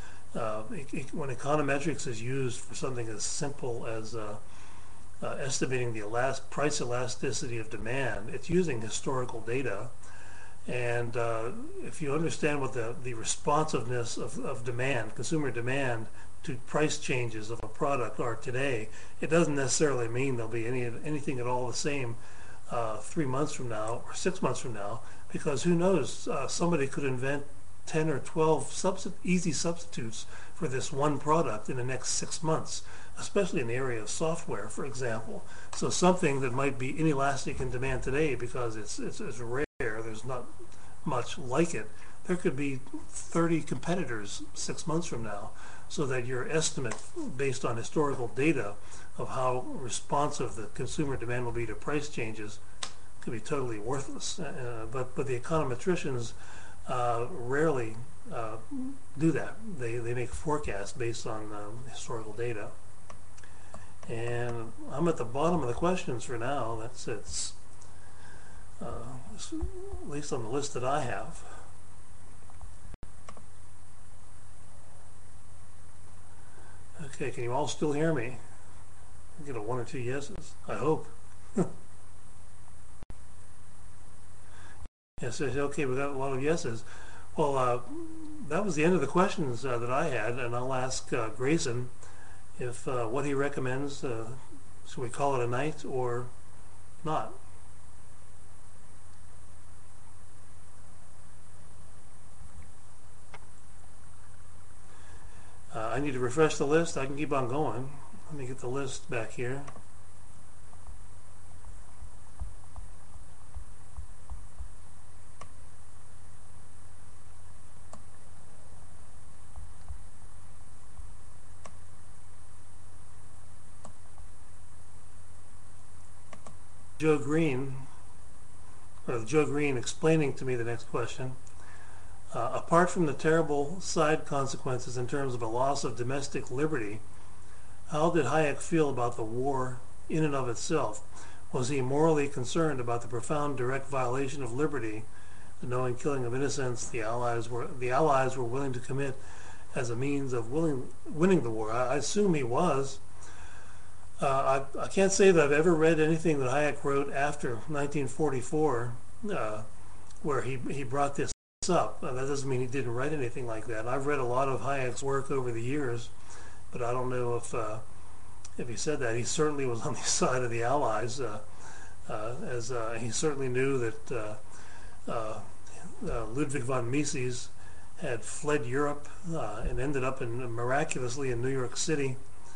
When econometrics is used for something as simple as estimating the price elasticity of demand, it's using historical data. And if you understand what the responsiveness of demand, consumer demand, to price changes of a product are today, it doesn't necessarily mean there'll be anything at all the same 3 months from now or 6 months from now, because who knows, somebody could invent 10 or 12 easy substitutes for this one product in the next 6 months, especially in the area of software, for example. So something that might be inelastic in demand today because it's rare, there's not much like it, there could be 30 competitors 6 months from now, so that your estimate based on historical data of how responsive the consumer demand will be to price changes could be totally worthless. But the econometricians rarely do that. They make forecasts based on historical data. And I'm at the bottom of the questions for now. That's at least on the list that I have. Okay, can you all still hear me? I'll get a 1 or 2 yeses, I hope. Yes, okay, we got a lot of yeses. Well, that was the end of the questions that I had, and I'll ask Grayson if what he recommends, should we call it a night or not? I need to refresh the list. I can keep on going. Let me get the list back here. Joe Green explaining to me the next question. Apart from the terrible side consequences in terms of a loss of domestic liberty, how did Hayek feel about the war in and of itself? Was he morally concerned about the profound direct violation of liberty, the knowing killing of innocents the Allies were willing to commit as a means of winning the war? I assume he was. I can't say that I've ever read anything that Hayek wrote after 1944 where he brought this up. That doesn't mean he didn't write anything like that. I've read a lot of Hayek's work over the years, but I don't know if he said that. He certainly was on the side of the Allies, as he certainly knew that Ludwig von Mises had fled Europe and ended up miraculously in New York City,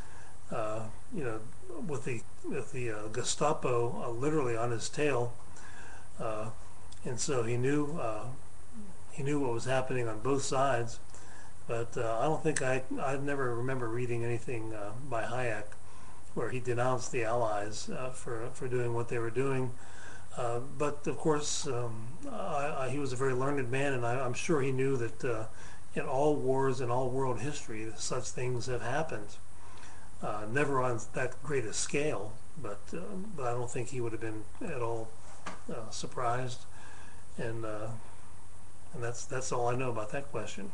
with the Gestapo literally on his tail, and so he knew what was happening on both sides. But I don't think I never remember reading anything by Hayek where he denounced the Allies for doing what they were doing. But of course, he was a very learned man, and I'm sure he knew that in all wars in all world history, such things have happened. Never on that great a scale, but I don't think he would have been at all surprised, and that's all I know about that question.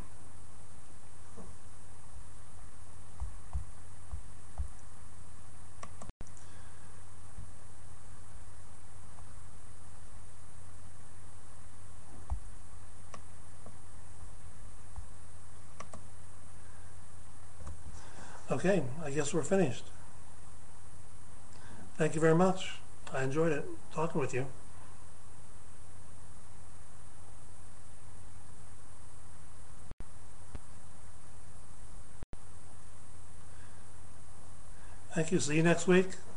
Okay, I guess we're finished. Thank you very much. I enjoyed it talking with you. Thank you. See you next week.